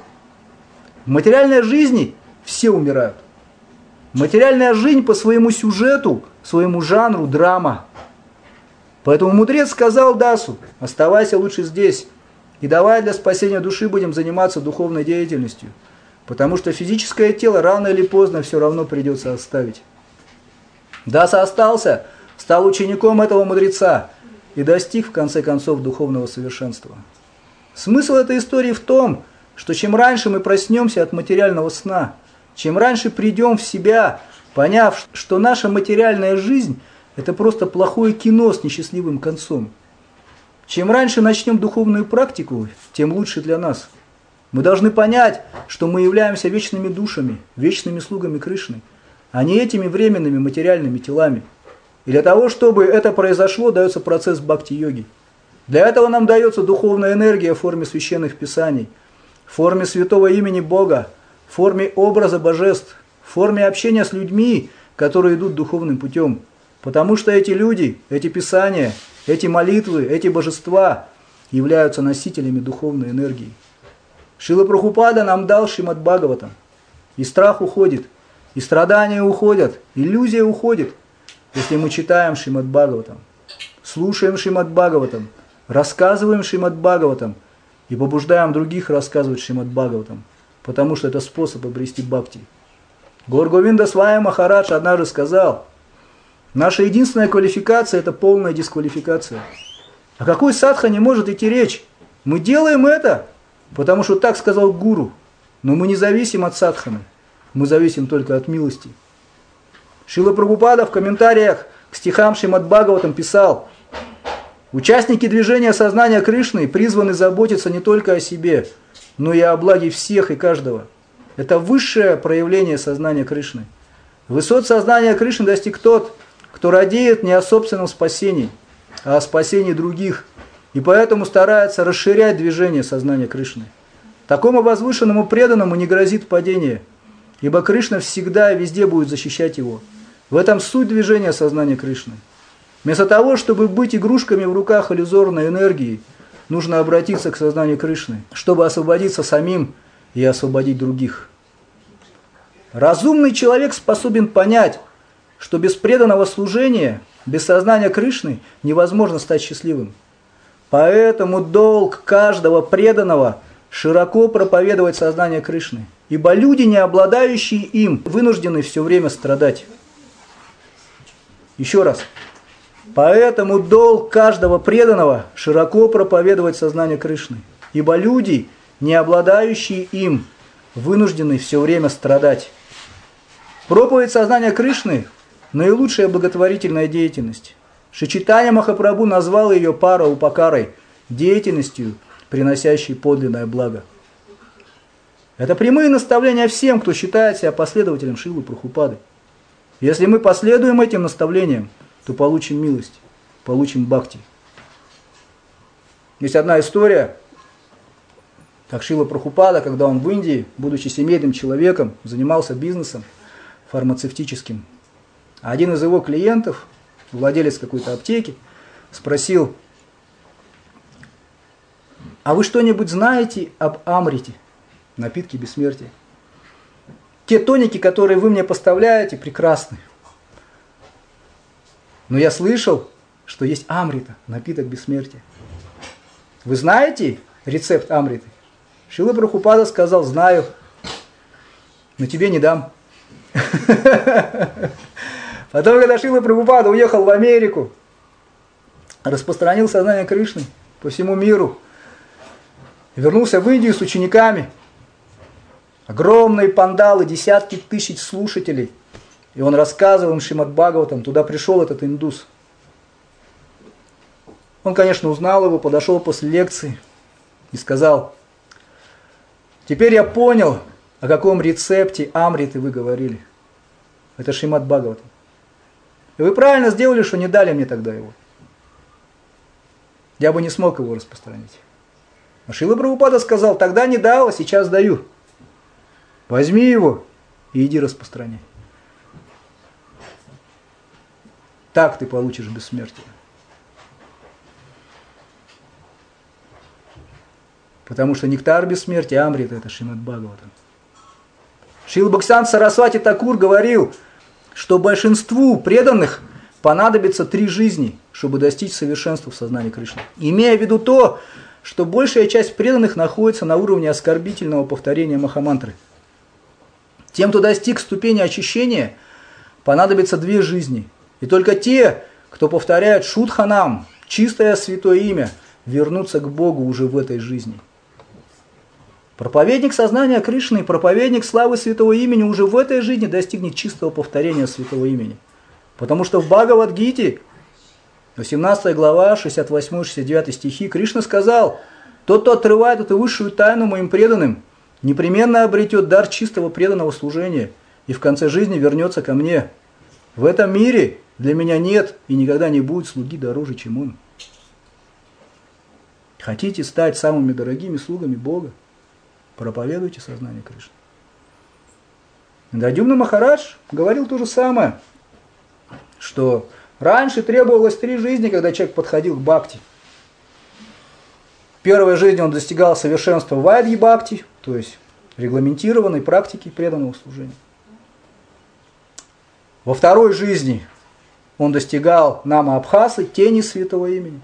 В материальной жизни все умирают. Материальная жизнь по своему сюжету, своему жанру драма. Поэтому мудрец сказал Дасу: оставайся лучше здесь. И давай для спасения души будем заниматься духовной деятельностью. Потому что физическое тело рано или поздно все равно придется оставить. Даса остался, стал учеником этого мудреца и достиг в конце концов духовного совершенства. Смысл этой истории в том, что чем раньше мы проснемся от материального сна, чем раньше придем в себя, поняв, что наша материальная жизнь – это просто плохое кино с несчастливым концом. Чем раньше начнем духовную практику, тем лучше для нас. Мы должны понять, что мы являемся вечными душами, вечными слугами Кришны, а не этими временными материальными телами. И для того, чтобы это произошло, дается процесс бхакти-йоги. Для этого нам дается духовная энергия в форме священных писаний, в форме святого имени Бога, в форме образа божеств, в форме общения с людьми, которые идут духовным путем. Потому что эти люди, эти писания, эти молитвы, эти божества являются носителями духовной энергии. Шрила Прабхупада нам дал Шримад Бхагаватам. И страх уходит, и страдания уходят, иллюзия уходит, если мы читаем Шримад Бхагаватам, слушаем Шримад Бхагаватам, рассказываем Шримад Бхагаватам и побуждаем других рассказывать Шримад Бхагаватам, потому что это способ обрести бхакти. Гаур Говинда Свами Махарадж однажды сказал: наша единственная квалификация – это полная дисквалификация. О какой садхане может идти речь? Мы делаем это, потому что так сказал гуру, но мы не зависим от садханы, мы зависим только от милости. Шрила Прабхупада в комментариях к стихам Шримад Бхагаватам писал: участники движения сознания Кришны призваны заботиться не только о себе, но и о благе всех и каждого. Это высшее проявление сознания Кришны. Высот сознания Кришны достиг тот, кто радеет не о собственном спасении, а о спасении других, и поэтому старается расширять движение сознания Кришны. Такому возвышенному преданному не грозит падение, ибо Кришна всегда и везде будет защищать его. В этом суть движения сознания Кришны. Вместо того, чтобы быть игрушками в руках иллюзорной энергии, нужно обратиться к сознанию Кришны, чтобы освободиться самим и освободить других. Разумный человек способен понять, что без преданного служения, без сознания Кришны невозможно стать счастливым. Поэтому долг каждого преданного широко проповедовать сознание Кришны, ибо люди, не обладающие им, вынуждены все время страдать. Еще раз. Поэтому долг каждого преданного широко проповедовать сознание Кришны, ибо люди, не обладающие им, вынуждены все время страдать. Проповедь сознания Кришны – наилучшая благотворительная деятельность. Шри Чайтанья Махапрабху назвал ее пара-упакарой, деятельностью, приносящей подлинное благо. Это прямые наставления всем, кто считает себя последователем Шрилы Прабхупады. Если мы последуем этим наставлениям, то получим милость, получим бхакти. Есть одна история, как Шрила Прабхупада, когда он в Индии, будучи семейным человеком, занимался бизнесом фармацевтическим. А один из его клиентов, владелец какой-то аптеки, спросил: а вы что-нибудь знаете об амрите, напитке бессмертия? Те тоники, которые вы мне поставляете, прекрасны. Но я слышал, что есть амрита, напиток бессмертия. Вы знаете рецепт амриты? Шрила Прабхупада сказал: знаю, но тебе не дам. Потом, когда Шрила Прабхупада уехал в Америку, распространил сознание Кришны по всему миру, вернулся в Индию с учениками, Огромные пандалы, десятки тысяч слушателей. И он рассказывал им Шримад Бхагаватам, туда пришел этот индус. Он, конечно, узнал его, подошел после лекции и сказал: теперь я понял, о каком рецепте Амриты вы говорили. Это Шримад Бхагаватам. И вы правильно сделали, что не дали мне тогда его. Я бы не смог его распространить. А Шрила Прабхупада сказал: тогда не дал, а сейчас даю. Возьми его и иди распространяй. Так ты получишь бессмертие. Потому что нектар бессмертия, Амрита, это Шримад Бхагаватам. Шрила Бхактисиддханта Сарасвати Такур говорил, что большинству преданных понадобится 3 жизни, чтобы достичь совершенства в сознании Кришны. Имея в виду то, что большая часть преданных находится на уровне оскорбительного повторения Махамантры. Тем, кто достиг ступени очищения, понадобится 2 жизни. И только те, кто повторяет Шудханам, чистое святое имя, вернутся к Богу уже в этой жизни. Проповедник сознания Кришны, проповедник славы святого имени уже в этой жизни достигнет чистого повторения святого имени. Потому что в Бхагавад-гите, 18 глава, 68-69 стихи, Кришна сказал: тот, кто отрывает эту высшую тайну моим преданным, непременно обретет дар чистого преданного служения и в конце жизни вернется ко мне. В этом мире для меня нет и никогда не будет слуги дороже, чем он. Хотите стать самыми дорогими слугами Бога? Проповедуйте сознание Кришны. Индрадьюмна Махарадж говорил то же самое, что раньше требовалось 3 жизни, когда человек подходил к бхакти. В первой жизни он достигал совершенства вайдхи бхакти, то есть регламентированной практики преданного служения. Во второй жизни он достигал нама абхасы, тени святого имени.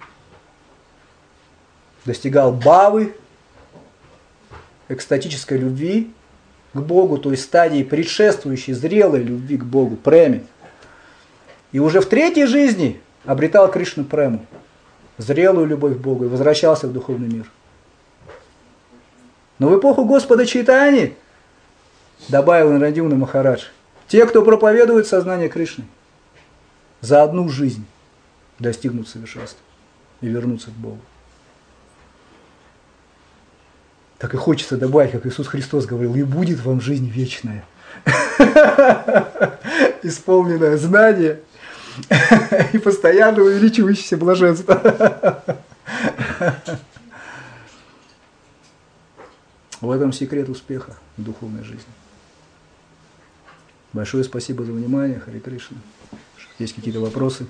Достигал бхавы, экстатической любви к Богу, то есть стадии предшествующей зрелой любви к Богу, преме. И уже в 3-й жизни обретал Кришну прему, зрелую любовь к Богу, и возвращался в духовный мир. Но в эпоху Господа Чайтаньи, добавил Индрадьюмна Махарадж, те, кто проповедует сознание Кришны, за 1 жизнь достигнут совершенства и вернутся к Богу. Так и хочется добавить, как Иисус Христос говорил: и будет вам жизнь вечная, исполненное знание и постоянно увеличивающееся блаженство. В этом секрет успеха в духовной жизни. Большое спасибо за внимание. Харе Кришна. Есть какие-то вопросы?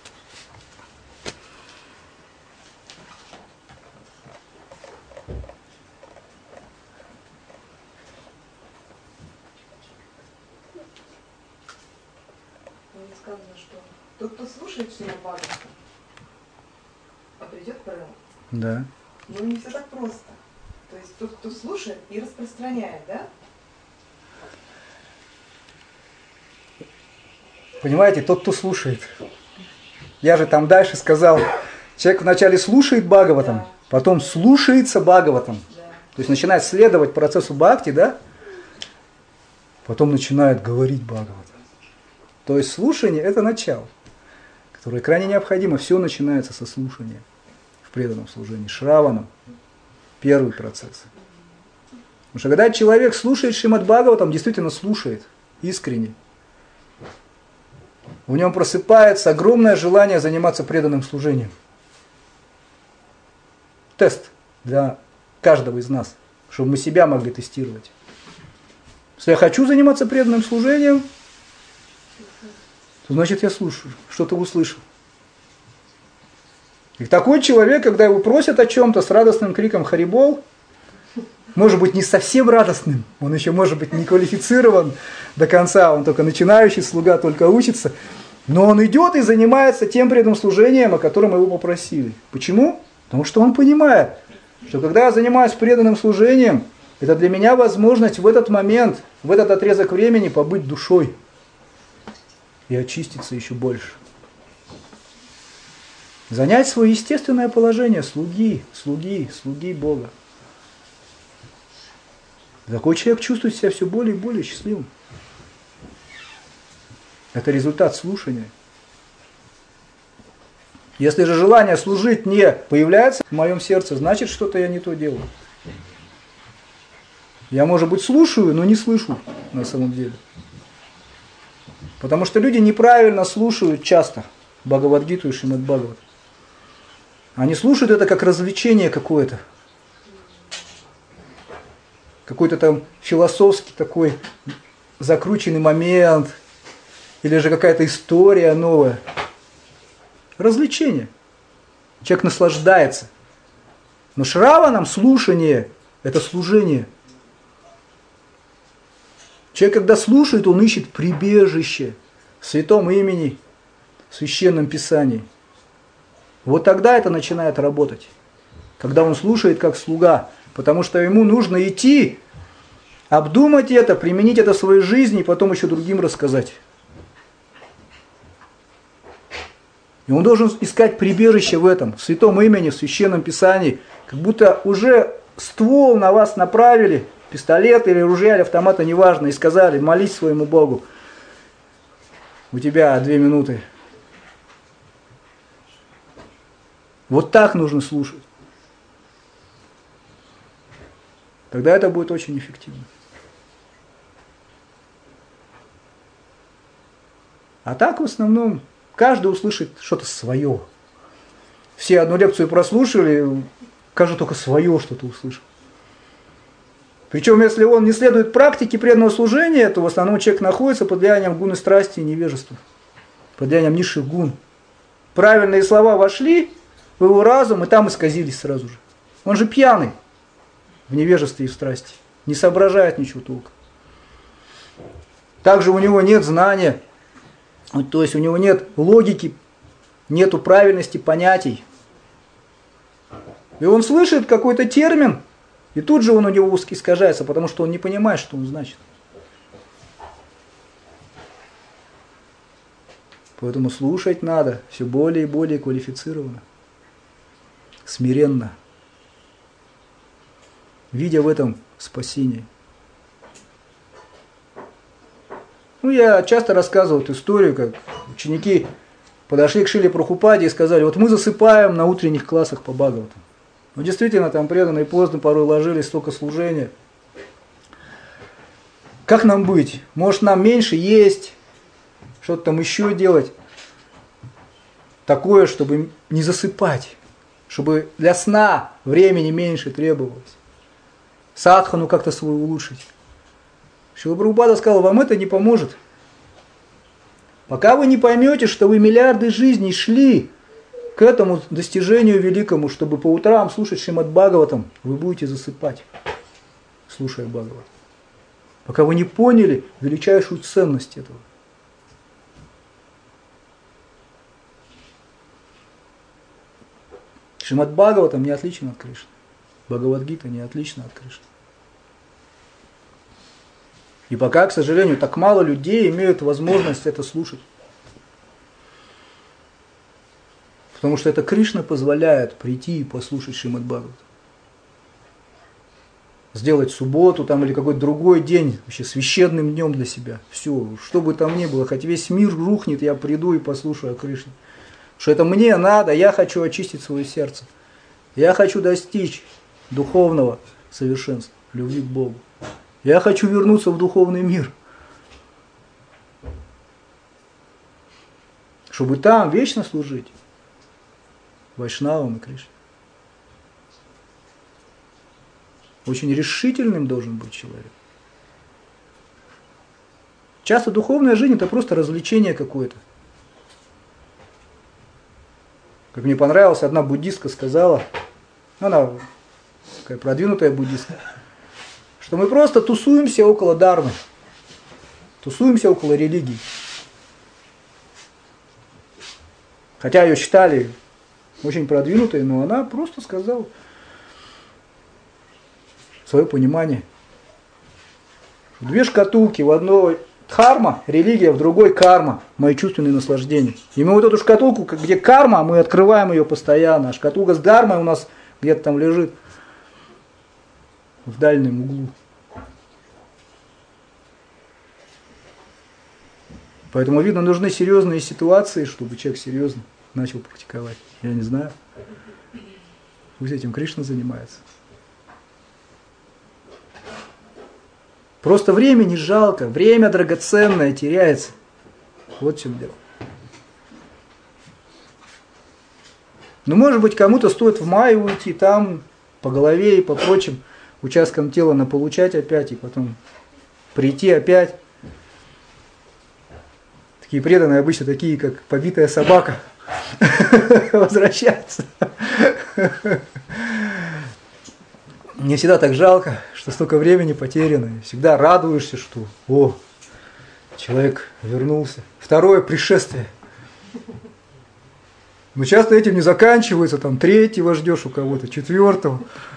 Сказано, что тот, кто слушает Шримад Бхагаватам, обретет прему. Да. Но не все так просто. То есть тот, кто слушает и распространяет, да? Понимаете, тот, кто слушает. Я же там дальше сказал, человек вначале слушает Бхагаватам, да, потом слушается Бхагаватам. Да. То есть начинает следовать процессу бхакти, да? Потом начинает говорить Бхагаватам. То есть слушание – это начало, которое крайне необходимо. Все начинается со слушания в преданном служении. Шраванам – первый процесс. Потому что когда человек слушает Шримад Бхагаватам, действительно слушает искренне, в нем просыпается огромное желание заниматься преданным служением. Тест для каждого из нас, чтобы мы себя могли тестировать. Если я хочу заниматься преданным служением, то значит я слушаю, что-то услышал. И такой человек, когда его просят о чем-то с радостным криком «Харибол», может быть не совсем радостным, он еще может быть не квалифицирован до конца, он только начинающий слуга, только учится, но он идет и занимается тем преданным служением, о котором его попросили. Почему? Потому что он понимает, что когда я занимаюсь преданным служением, это для меня возможность в этот момент, в этот отрезок времени побыть душой и очиститься еще больше. Занять свое естественное положение слуги Бога. Такой человек чувствует себя все более и более счастливым. Это результат слушания. Если же желание служить не появляется в моем сердце, значит, что-то я не то делаю. Я, может быть, слушаю, но не слышу на самом деле. Потому что люди неправильно слушают часто Бхагавад-гиту и Шримад-Бхагават. Они слушают это как развлечение какое-то. Какой-то там философский такой закрученный момент. Или же какая-то история новая. Развлечение. Человек наслаждается. Но шраванам слушание – это служение. Человек, когда слушает, он ищет прибежище в святом имени, в священном писании. Вот тогда это начинает работать. Когда он слушает как слуга. Потому что ему нужно идти, обдумать это, применить это в своей жизни и потом еще другим рассказать. И он должен искать прибежище в этом, в святом имени, в священном писании. Как будто уже ствол на вас направили, пистолет или ружья, или автомата, неважно, и сказали: молись своему Богу. У тебя 2 минуты. Вот так нужно слушать. Тогда это будет очень эффективно. А так в основном каждый услышит что-то свое. Все одну лекцию прослушали, каждый только свое что-то услышал. Причем, если он не следует практике преданного служения, то в основном человек находится под влиянием гуны страсти и невежества. Под влиянием низших гун. Правильные слова вошли в его разум и там исказились сразу же. Он же пьяный в невежестве и в страсти. Не соображает ничего толком. Также у него нет знания. То есть у него нет логики, нету правильности понятий. И он слышит какой-то термин, и тут же он у него искажается, потому что он не понимает, что он значит. Поэтому слушать надо все более и более квалифицированно, смиренно, видя в этом спасение. Я часто рассказывал эту историю, как ученики подошли к Шриле Прабхупаде и сказали: вот мы засыпаем на утренних классах по Бхагавату. Действительно, там преданные поздно порой ложились, столько служения. Как нам быть? Может, нам меньше есть, что-то там еще делать? Такое, чтобы не засыпать, чтобы для сна времени меньше требовалось. Садхану как-то свою улучшить. Шрила Прабхупада сказал: вам это не поможет. Пока вы не поймете, что вы миллиарды жизней шли к этому достижению великому, чтобы по утрам слушать Шримад Бхагаватам, вы будете засыпать, слушая Бхагават. Пока вы не поняли величайшую ценность этого. Шримад Бхагаватам не отличен от Кришны. Бхагавад-гита не отлична от Кришны. И пока, к сожалению, так мало людей имеют возможность это слушать. Потому что это Кришна позволяет прийти и послушать Шримад Бхагават. Сделать субботу там, или какой-то другой день вообще священным днем для себя. Все, что бы там ни было, хоть весь мир рухнет, я приду и послушаю о Кришне. Что это мне надо, я хочу очистить свое сердце. Я хочу достичь духовного совершенства, любви к Богу. Я хочу вернуться в духовный мир. Чтобы там вечно служить Вайшнавам и Кришне. Очень решительным должен быть человек. Часто духовная жизнь это просто развлечение какое-то. Как мне понравилось, одна буддистка сказала, она такая продвинутая буддистка, что мы просто тусуемся около дхармы, тусуемся около религии. Хотя ее считали очень продвинутой, но она просто сказала свое понимание. Две шкатулки, в одной дхарма, религия, в другой карма, мои чувственные наслаждения. И мы вот эту шкатулку, где карма, мы открываем ее постоянно, а шкатулка с дхармой у нас где-то там лежит в дальнем углу. Поэтому, видно, нужны серьезные ситуации, чтобы человек серьезно начал практиковать. Я не знаю. Пусть этим Кришна занимается. Просто времени жалко, время драгоценное теряется. Вот в чем дело. Ну, может быть, кому-то стоит в мае уйти, там по голове и по прочим участкам тела наполучать опять, и потом прийти опять. Такие преданные обычно такие, как побитая собака, возвращаются. Мне всегда так жалко, что столько времени потеряно. Всегда радуешься, что человек вернулся. Второе пришествие. Но часто этим не заканчивается, там третьего ждешь у кого-то, четвертого.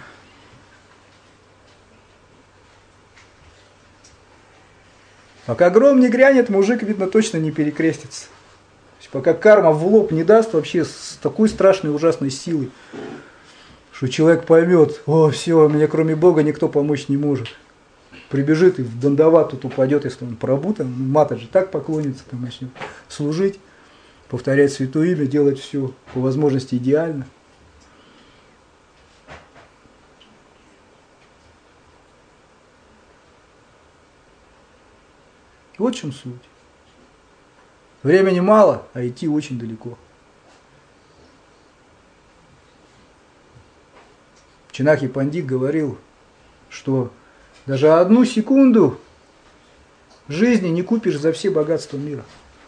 Пока гром не грянет, мужик, видно, точно не перекрестится. То есть, пока карма в лоб не даст вообще с такой страшной, ужасной силой, что человек поймет, все, мне кроме Бога никто помочь не может. Прибежит и в дандават тут упадет, если он прабу, там, мата же так поклонится, там начнет служить, повторять святое имя, делать все по возможности идеально. Вот в чем суть. Времени мало, а идти очень далеко. Чинахи Пандит говорил, что даже 1 секунду жизни не купишь за все богатства мира.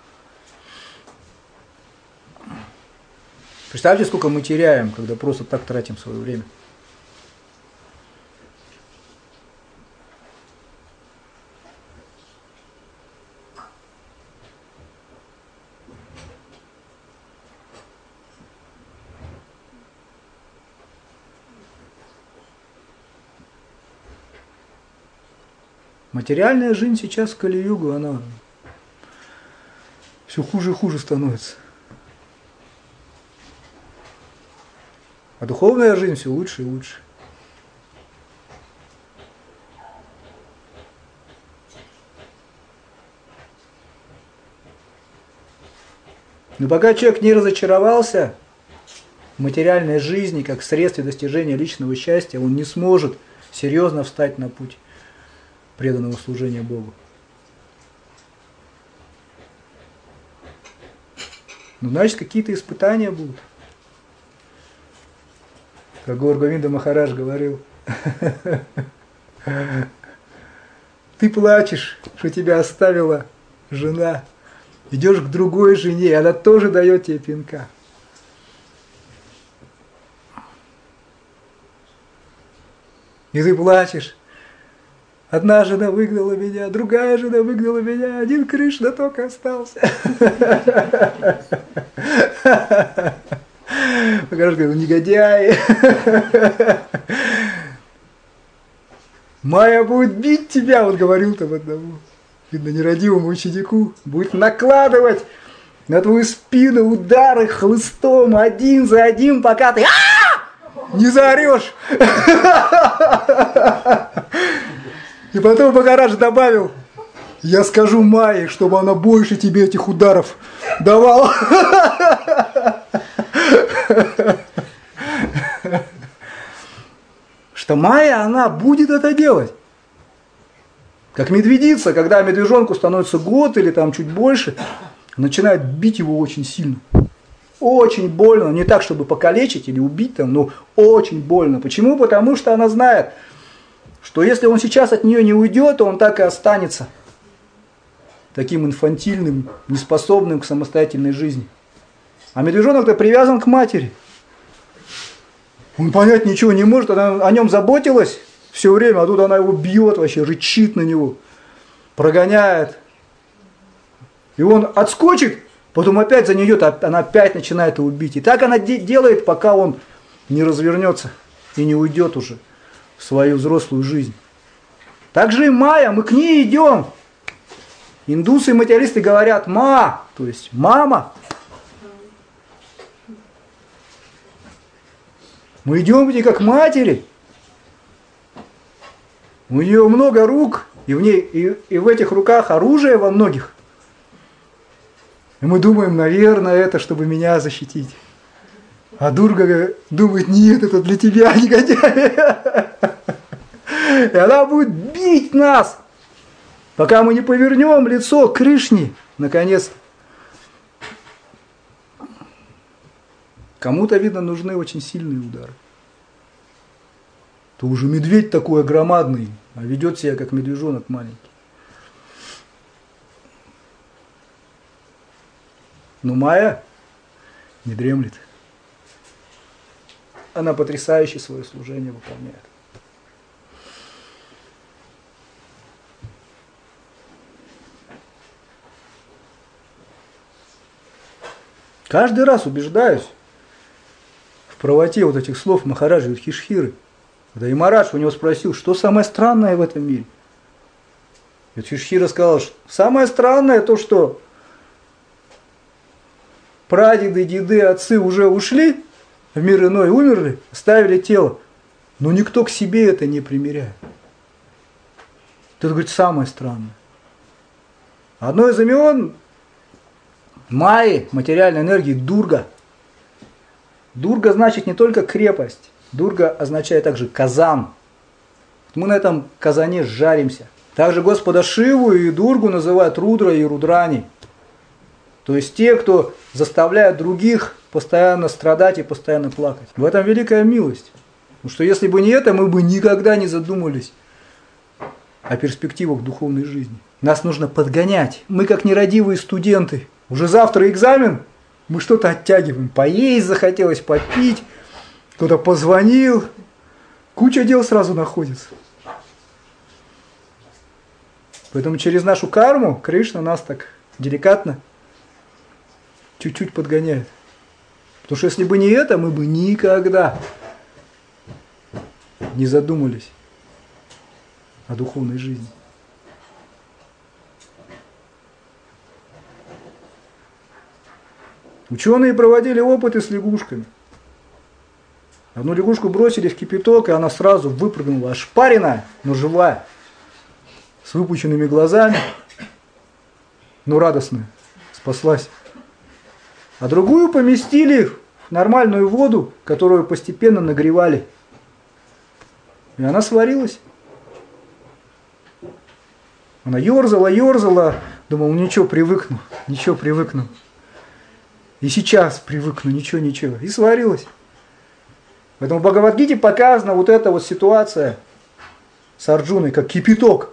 Представьте, сколько мы теряем, когда просто так тратим свое время. Материальная жизнь сейчас в Кали-югу, она все хуже и хуже становится. А духовная жизнь все лучше и лучше. Но пока человек не разочаровался в материальной жизни как средстве достижения личного счастья, он не сможет серьезно встать на путь преданного служения Богу. Ну, значит, какие-то испытания будут. Как Гаур Говинда Махарадж говорил, ты плачешь, что тебя оставила жена, идешь к другой жене, и она тоже дает тебе пинка. И ты плачешь. Одна жена выгнала меня, другая жена выгнала меня, один Кришна только остался. Махарадж говорит, негодяи. Майя будет бить тебя, вот говорил там одному, видно, нерадивому ученику, будет накладывать на твою спину удары хлыстом один за одним, пока ты не заорешь. И потом Махарадж добавил, я скажу Майе, чтобы она больше тебе этих ударов давала. Что Майя, она будет это делать. Как медведица, когда медвежонку становится год или там чуть больше, начинает бить его очень сильно. Очень больно, не так, чтобы покалечить или убить там, но очень больно. Почему? Потому что она знает, что если он сейчас от нее не уйдет, то он так и останется таким инфантильным, неспособным к самостоятельной жизни. А медвежонок-то привязан к матери. Он понять ничего не может, она о нем заботилась все время, а тут она его бьет вообще, рычит на него, прогоняет. И он отскочит, потом опять за нее идет, она опять начинает его бить. И так она делает, пока он не развернется и не уйдет уже в свою взрослую жизнь. Так же и Майя, мы к ней идем. Индусы и материалисты говорят «ма», то есть «мама». Мы идем к ней как к матери. У нее много рук, и в этих руках оружие во многих. И мы думаем, наверное, это, чтобы меня защитить. А Дурга думает, нет, это для тебя, негодяй. И она будет бить нас, пока мы не повернем лицо к Кришне, наконец. Кому-то, видно, нужны очень сильные удары. То уже медведь такой громадный, а ведет себя как медвежонок маленький. Но Майя не дремлет. Она потрясающе свое служение выполняет. Каждый раз убеждаюсь в правоте вот этих слов Махараджи Юдхишхиры. Когда Ямарадж у него спросил, что самое странное в этом мире. Юдхишхира сказал, что самое странное то, что прадеды, деды, отцы уже ушли в мир иной, умерли, оставили тело, но никто к себе это не примеряет. Это, говорит, самое странное. Одно из имен Майи, материальной энергии, Дурга. Дурга значит не только крепость, Дурга означает также казан. Мы на этом казане жаримся. Также Господа Шиву и Дургу называют Рудра и Рудрани. То есть те, кто заставляют других постоянно страдать и постоянно плакать. В этом великая милость. Потому что если бы не это, мы бы никогда не задумались о перспективах духовной жизни. Нас нужно подгонять. Мы как нерадивые студенты. Уже завтра экзамен, мы что-то оттягиваем. Поесть захотелось, попить, кто-то позвонил. Куча дел сразу находится. Поэтому через нашу карму Кришна нас так деликатно чуть-чуть подгоняет. Потому что если бы не это, мы бы никогда не задумались о духовной жизни. Ученые проводили опыты с лягушками. Одну лягушку бросили в кипяток, и она сразу выпрыгнула, ошпаренная, но живая, с выпученными глазами, но радостная, спаслась. А другую поместили в нормальную воду, которую постепенно нагревали. И она сварилась. Она ерзала, думала, ничего, привыкну. И сейчас привыкну, ничего. И сварилась. Поэтому в Бхагавад-гите показана вот эта вот ситуация с Арджуной, как кипяток.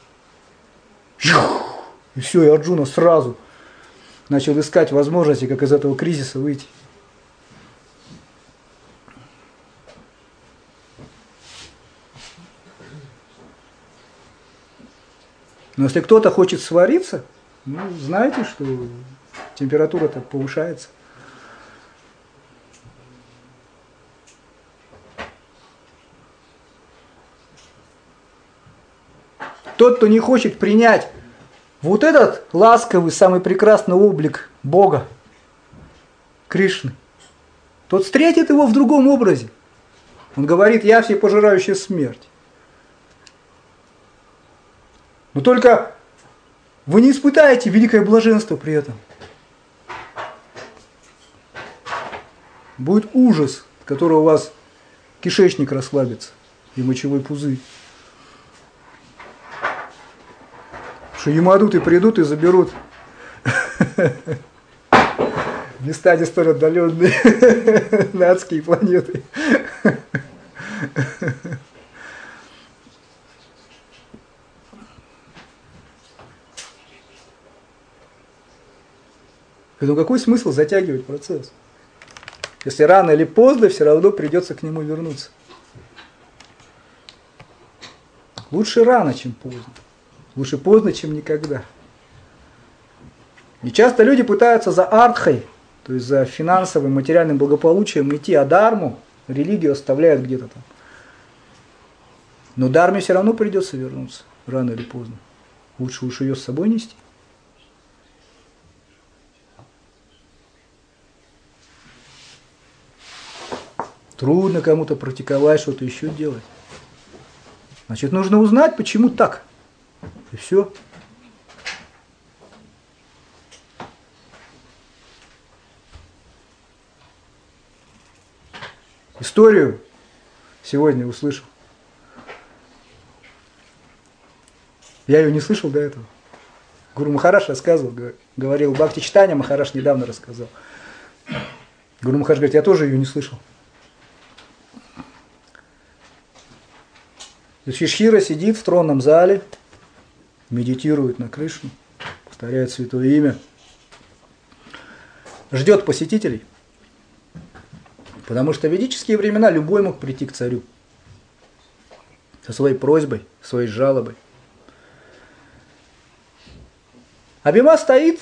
И все, и Арджуна сразу начал искать возможности, как из этого кризиса выйти. Но если кто-то хочет свариться, знаете, что температура-то повышается. Тот, кто не хочет принять вот этот ласковый, самый прекрасный облик Бога, Кришны, тот встретит его в другом образе. Он говорит, я всепожирающая смерть. Но только вы не испытаете великое блаженство при этом. Будет ужас, от которого у вас кишечник расслабится и мочевой пузырь. Что Ямадуты придут и заберут места не столь отдаленные на адские планеты. Поэтому какой смысл затягивать процесс? Если рано или поздно, все равно придется к нему вернуться. Лучше рано, чем поздно. Лучше поздно, чем никогда. И часто люди пытаются за артхой, то есть за финансовым, материальным благополучием идти, а дharму, религию оставляют где-то там. Но дharме все равно придется вернуться, рано или поздно. Лучше уж ее с собой нести. Трудно кому-то практиковать, что-то еще делать. Значит, нужно узнать, почему так. И все. историю сегодня услышал. Я ее не слышал до этого. Гуру Махарадж рассказывал, говорил, Бхакти Читания Махарадж недавно рассказал. Гуру Махарадж говорит, я тоже ее не слышал. Юдхишхира сидит в тронном зале, медитирует на Кришну, повторяет святое имя, ждет посетителей, потому что в ведические времена любой мог прийти к царю со своей просьбой, своей жалобой. А Бима стоит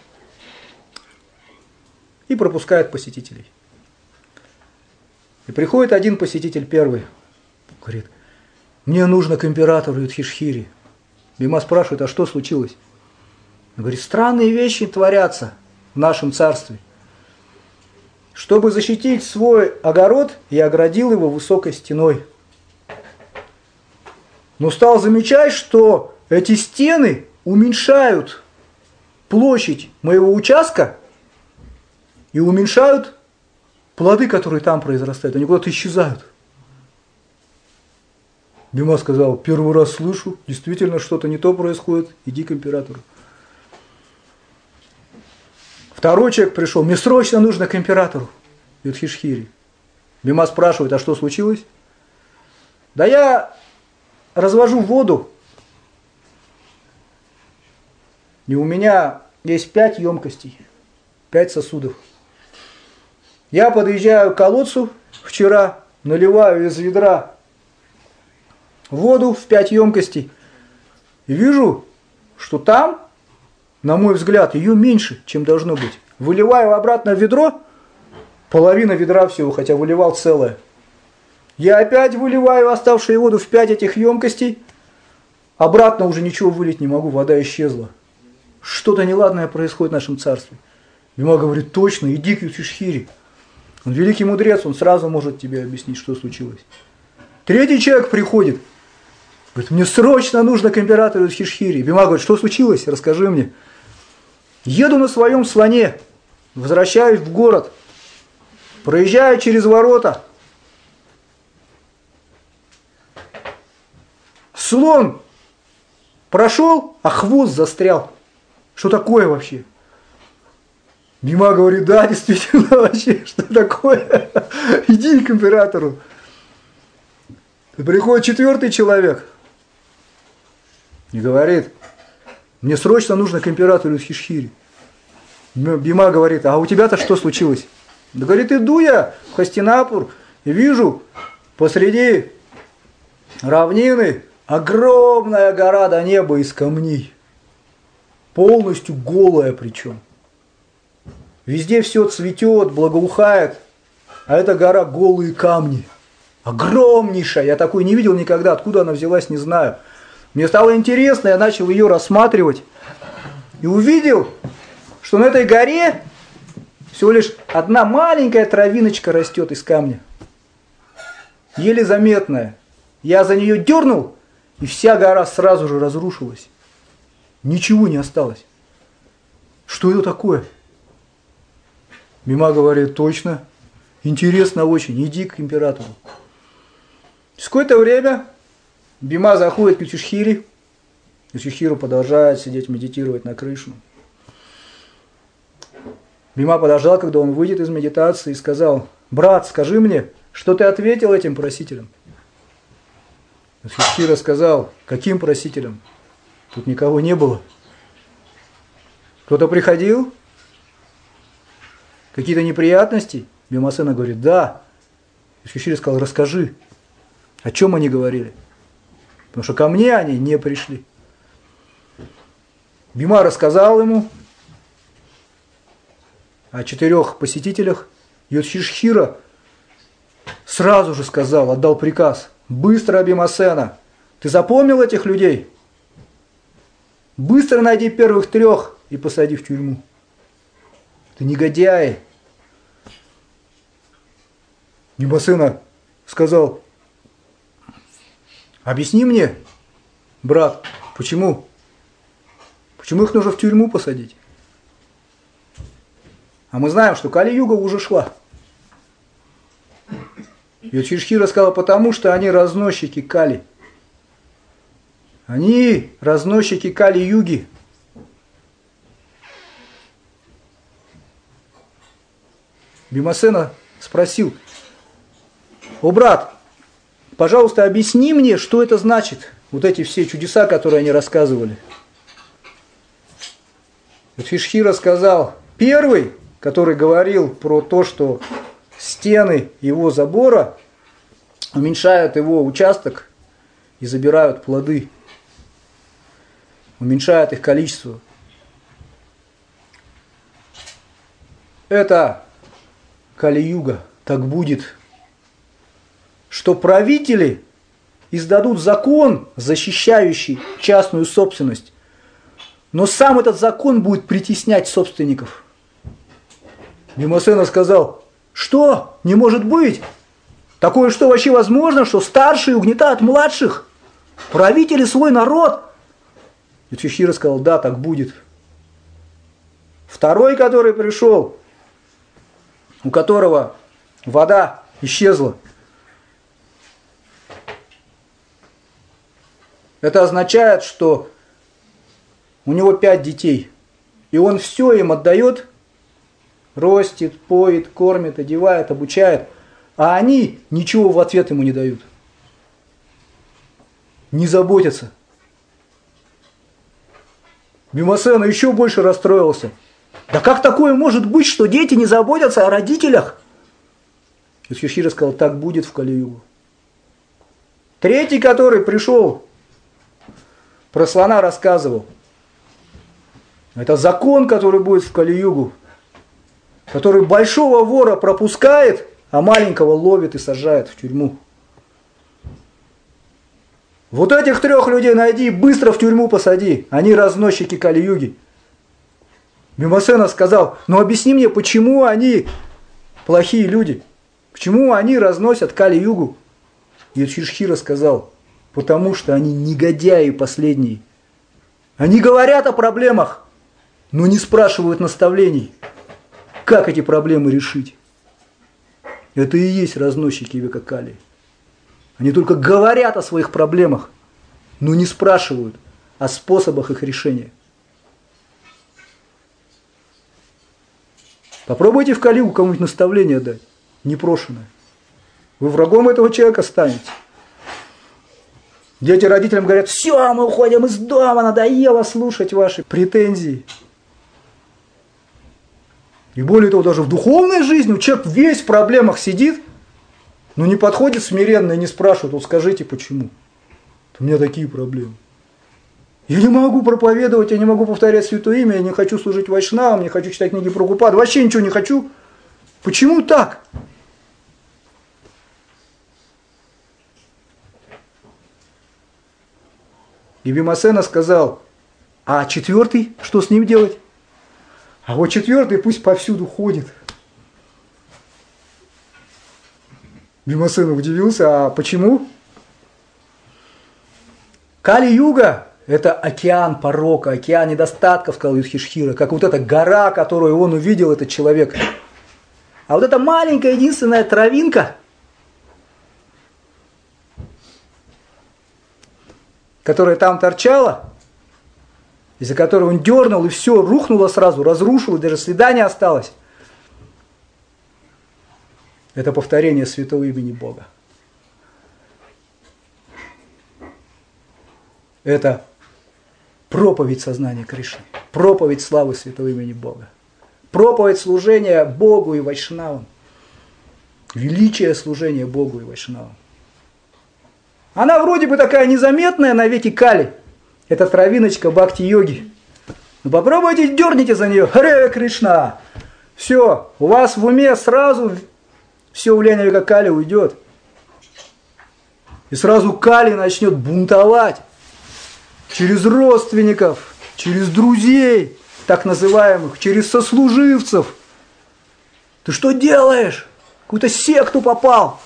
и пропускает посетителей. И приходит один посетитель первый, говорит, мне нужно к императору Юдхишхире. Бима спрашивает, а что случилось? Он говорит, странные вещи творятся в нашем царстве. Чтобы защитить свой огород, я оградил его высокой стеной. Но стал замечать, что эти стены уменьшают площадь моего участка и уменьшают плоды, которые там произрастают. Они куда-то исчезают. Бима сказал, первый раз слышу, действительно что-то не то происходит, иди к императору. Второй человек пришел, мне срочно нужно к императору Юдхишхире. Бима спрашивает, а что случилось? Да я развожу воду, и у меня есть 5 емкостей, 5 сосудов. Я подъезжаю к колодцу вчера, наливаю из ведра воду в 5 емкостей и вижу, что там, на мой взгляд, ее меньше, чем должно быть. Выливаю обратно в ведро, половина ведра всего, хотя выливал целое. Я опять выливаю оставшую воду в 5 этих емкостей, обратно уже ничего вылить не могу, вода исчезла. Что-то неладное происходит в нашем царстве. Бима говорит, точно, иди к Юдхишхире. Он великий мудрец, он сразу может тебе объяснить, что случилось. Третий человек приходит, говорит, мне срочно нужно к императору Юдхишхире. Бима говорит, что случилось, расскажи мне. Еду на своем слоне, возвращаюсь в город, проезжаю через ворота. Слон прошел, а хвост застрял. Что такое вообще? Бима говорит, да, действительно, вообще, что такое? Иди к императору. Приходит 4-й человек и говорит, мне срочно нужно к императору Юдхишхире. Бима говорит, а у тебя-то что случилось? Да, говорит, иду я в Хастинапур и вижу посреди равнины огромная гора до неба из камней. Полностью голая причем. Везде все цветет, благоухает, а эта гора голые камни. Огромнейшая, я такой не видел никогда, откуда она взялась, не знаю. Мне стало интересно, я начал ее рассматривать и увидел, что на этой горе всего лишь одна маленькая травиночка растет из камня. Еле заметная. Я за нее дернул, и вся гора сразу же разрушилась. Ничего не осталось. Что это такое? Бима говорит, точно, интересно очень, иди к императору. Через какое-то время Бима заходит к Юдхишхире. Юдхишхира продолжает сидеть, медитировать на Кришну. Бима подождал, когда он выйдет из медитации, и сказал, брат, скажи мне, что ты ответил этим просителям? Юдхишхира сказал, каким просителям? Тут никого не было. Кто-то приходил? Какие-то неприятности? Бимасена говорит, да. Юдхишхира сказал, расскажи, о чем они говорили. Потому что ко мне они не пришли. Бима рассказал ему о 4 посетителях. Юдхишхира сразу же сказал, отдал приказ, быстро, Бимасена, ты запомнил этих людей? Быстро найди первых 3 и посади в тюрьму. Ты негодяи. Бимасена сказал, объясни мне, брат, почему? Почему их нужно в тюрьму посадить? А мы знаем, что Кали-юга уже шла. Юдхишхира сказал, потому что они разносчики Кали. Они разносчики Кали-юги. Бимасена спросил: о, брат, пожалуйста, объясни мне, что это значит, вот эти все чудеса, которые они рассказывали. Юдхишхира сказал: первый, который говорил про то, что стены его забора уменьшают его участок и забирают плоды, уменьшают их количество. Это Кали-юга, так будет, что правители издадут закон, защищающий частную собственность, но сам этот закон будет притеснять собственников. Бимасена сказал: что? Не может быть! Такое что вообще возможно, что старшие угнетают младших? Правители свой народ? Юдхишхира сказал: да, так будет. Второй, который пришел, у которого вода исчезла, это означает, что у него 5 детей, и он все им отдает, ростит, поет, кормит, одевает, обучает, а они ничего в ответ ему не дают, не заботятся. Бимасена еще больше расстроился. Да как такое может быть, что дети не заботятся о родителях? Юдхишхира сказал: так будет в Кали-югу. Третий, который пришел, про слона рассказывал. Это закон, который будет в Кали-югу, который большого вора пропускает, а маленького ловит и сажает в тюрьму. Вот этих 3 людей найди, быстро в тюрьму посади. Они разносчики Кали-юги. Бимасена сказал: ну объясни мне, почему они плохие люди? Почему они разносят Кали-югу? Юдхишхира сказал: потому что они негодяи последние. Они говорят о проблемах, но не спрашивают наставлений, как эти проблемы решить. Это и есть разносчики века Кали. Они только говорят о своих проблемах, но не спрашивают о способах их решения. Попробуйте в Кали-югу кому-нибудь наставление дать, непрошенное. Вы врагом этого человека станете. Дети родителям говорят: все, мы уходим из дома, надоело слушать ваши претензии. И более того, даже в духовной жизни человек весь в проблемах сидит, но не подходит смиренно и не спрашивает: вот скажите, почему? У меня такие проблемы. Я не могу проповедовать, я не могу повторять святое имя, я не хочу служить вайшнавам, не хочу читать книги Прабхупады, вообще ничего не хочу. Почему так? И Бимасена сказал: а 4-й, что с ним делать? А вот 4-й пусть повсюду ходит. Бимасена удивился: а почему? Кали-юга – это океан порока, океан недостатков, сказал Юдхишхира, как вот эта гора, которую он увидел, этот человек. А вот эта маленькая единственная травинка, которая там торчала, из-за которой он дернул, и все рухнуло сразу, разрушило, даже следа не осталось. Это повторение святого имени Бога. Это проповедь сознания Кришны, проповедь славы святого имени Бога, проповедь служения Богу и вайшнавам, величие служения Богу и вайшнавам. Она вроде бы такая незаметная на веке Кали, это травиночка бхакти-йоги. Но попробуйте, дерните за нее, Харе Кришна, все, у вас в уме сразу все влияние века Кали уйдет. И сразу Кали начнет бунтовать. Через родственников, через друзей, так называемых, через сослуживцев. Ты что делаешь? В какую-то секту попал.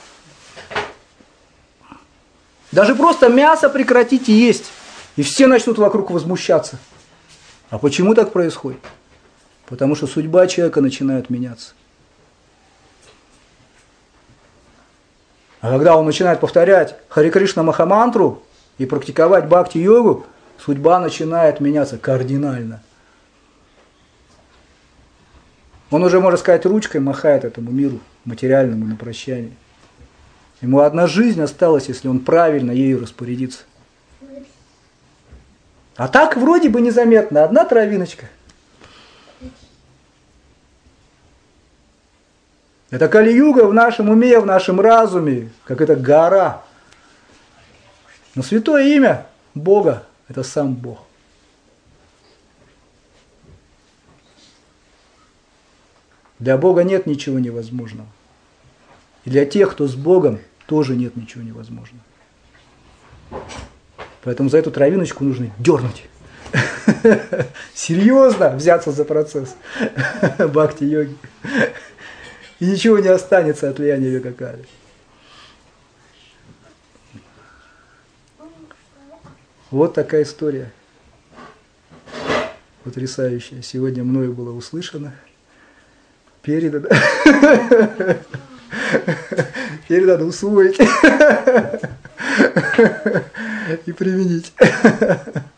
Даже просто мясо прекратите есть, и все начнут вокруг возмущаться. А почему так происходит? Потому что судьба человека начинает меняться. А когда он начинает повторять Харе Кришна Махамантру и практиковать бхакти-йогу, судьба начинает меняться кардинально. Он уже, можно сказать, ручкой махает этому миру материальному на прощание. Ему одна жизнь осталась, если он правильно ею распорядится. А так вроде бы незаметно, одна травиночка. Это Кали-юга в нашем уме, в нашем разуме, как эта гора. Но святое имя Бога – это сам Бог. Для Бога нет ничего невозможного. И для тех, кто с Богом, тоже нет ничего невозможного. Поэтому за эту травиночку нужно дернуть. Серьезно взяться за процесс бхакти-йоги. И ничего не останется от влияния Вивекакали. Вот такая история. Потрясающая. Сегодня мною было услышано. Передано. Передано усвоить и применить.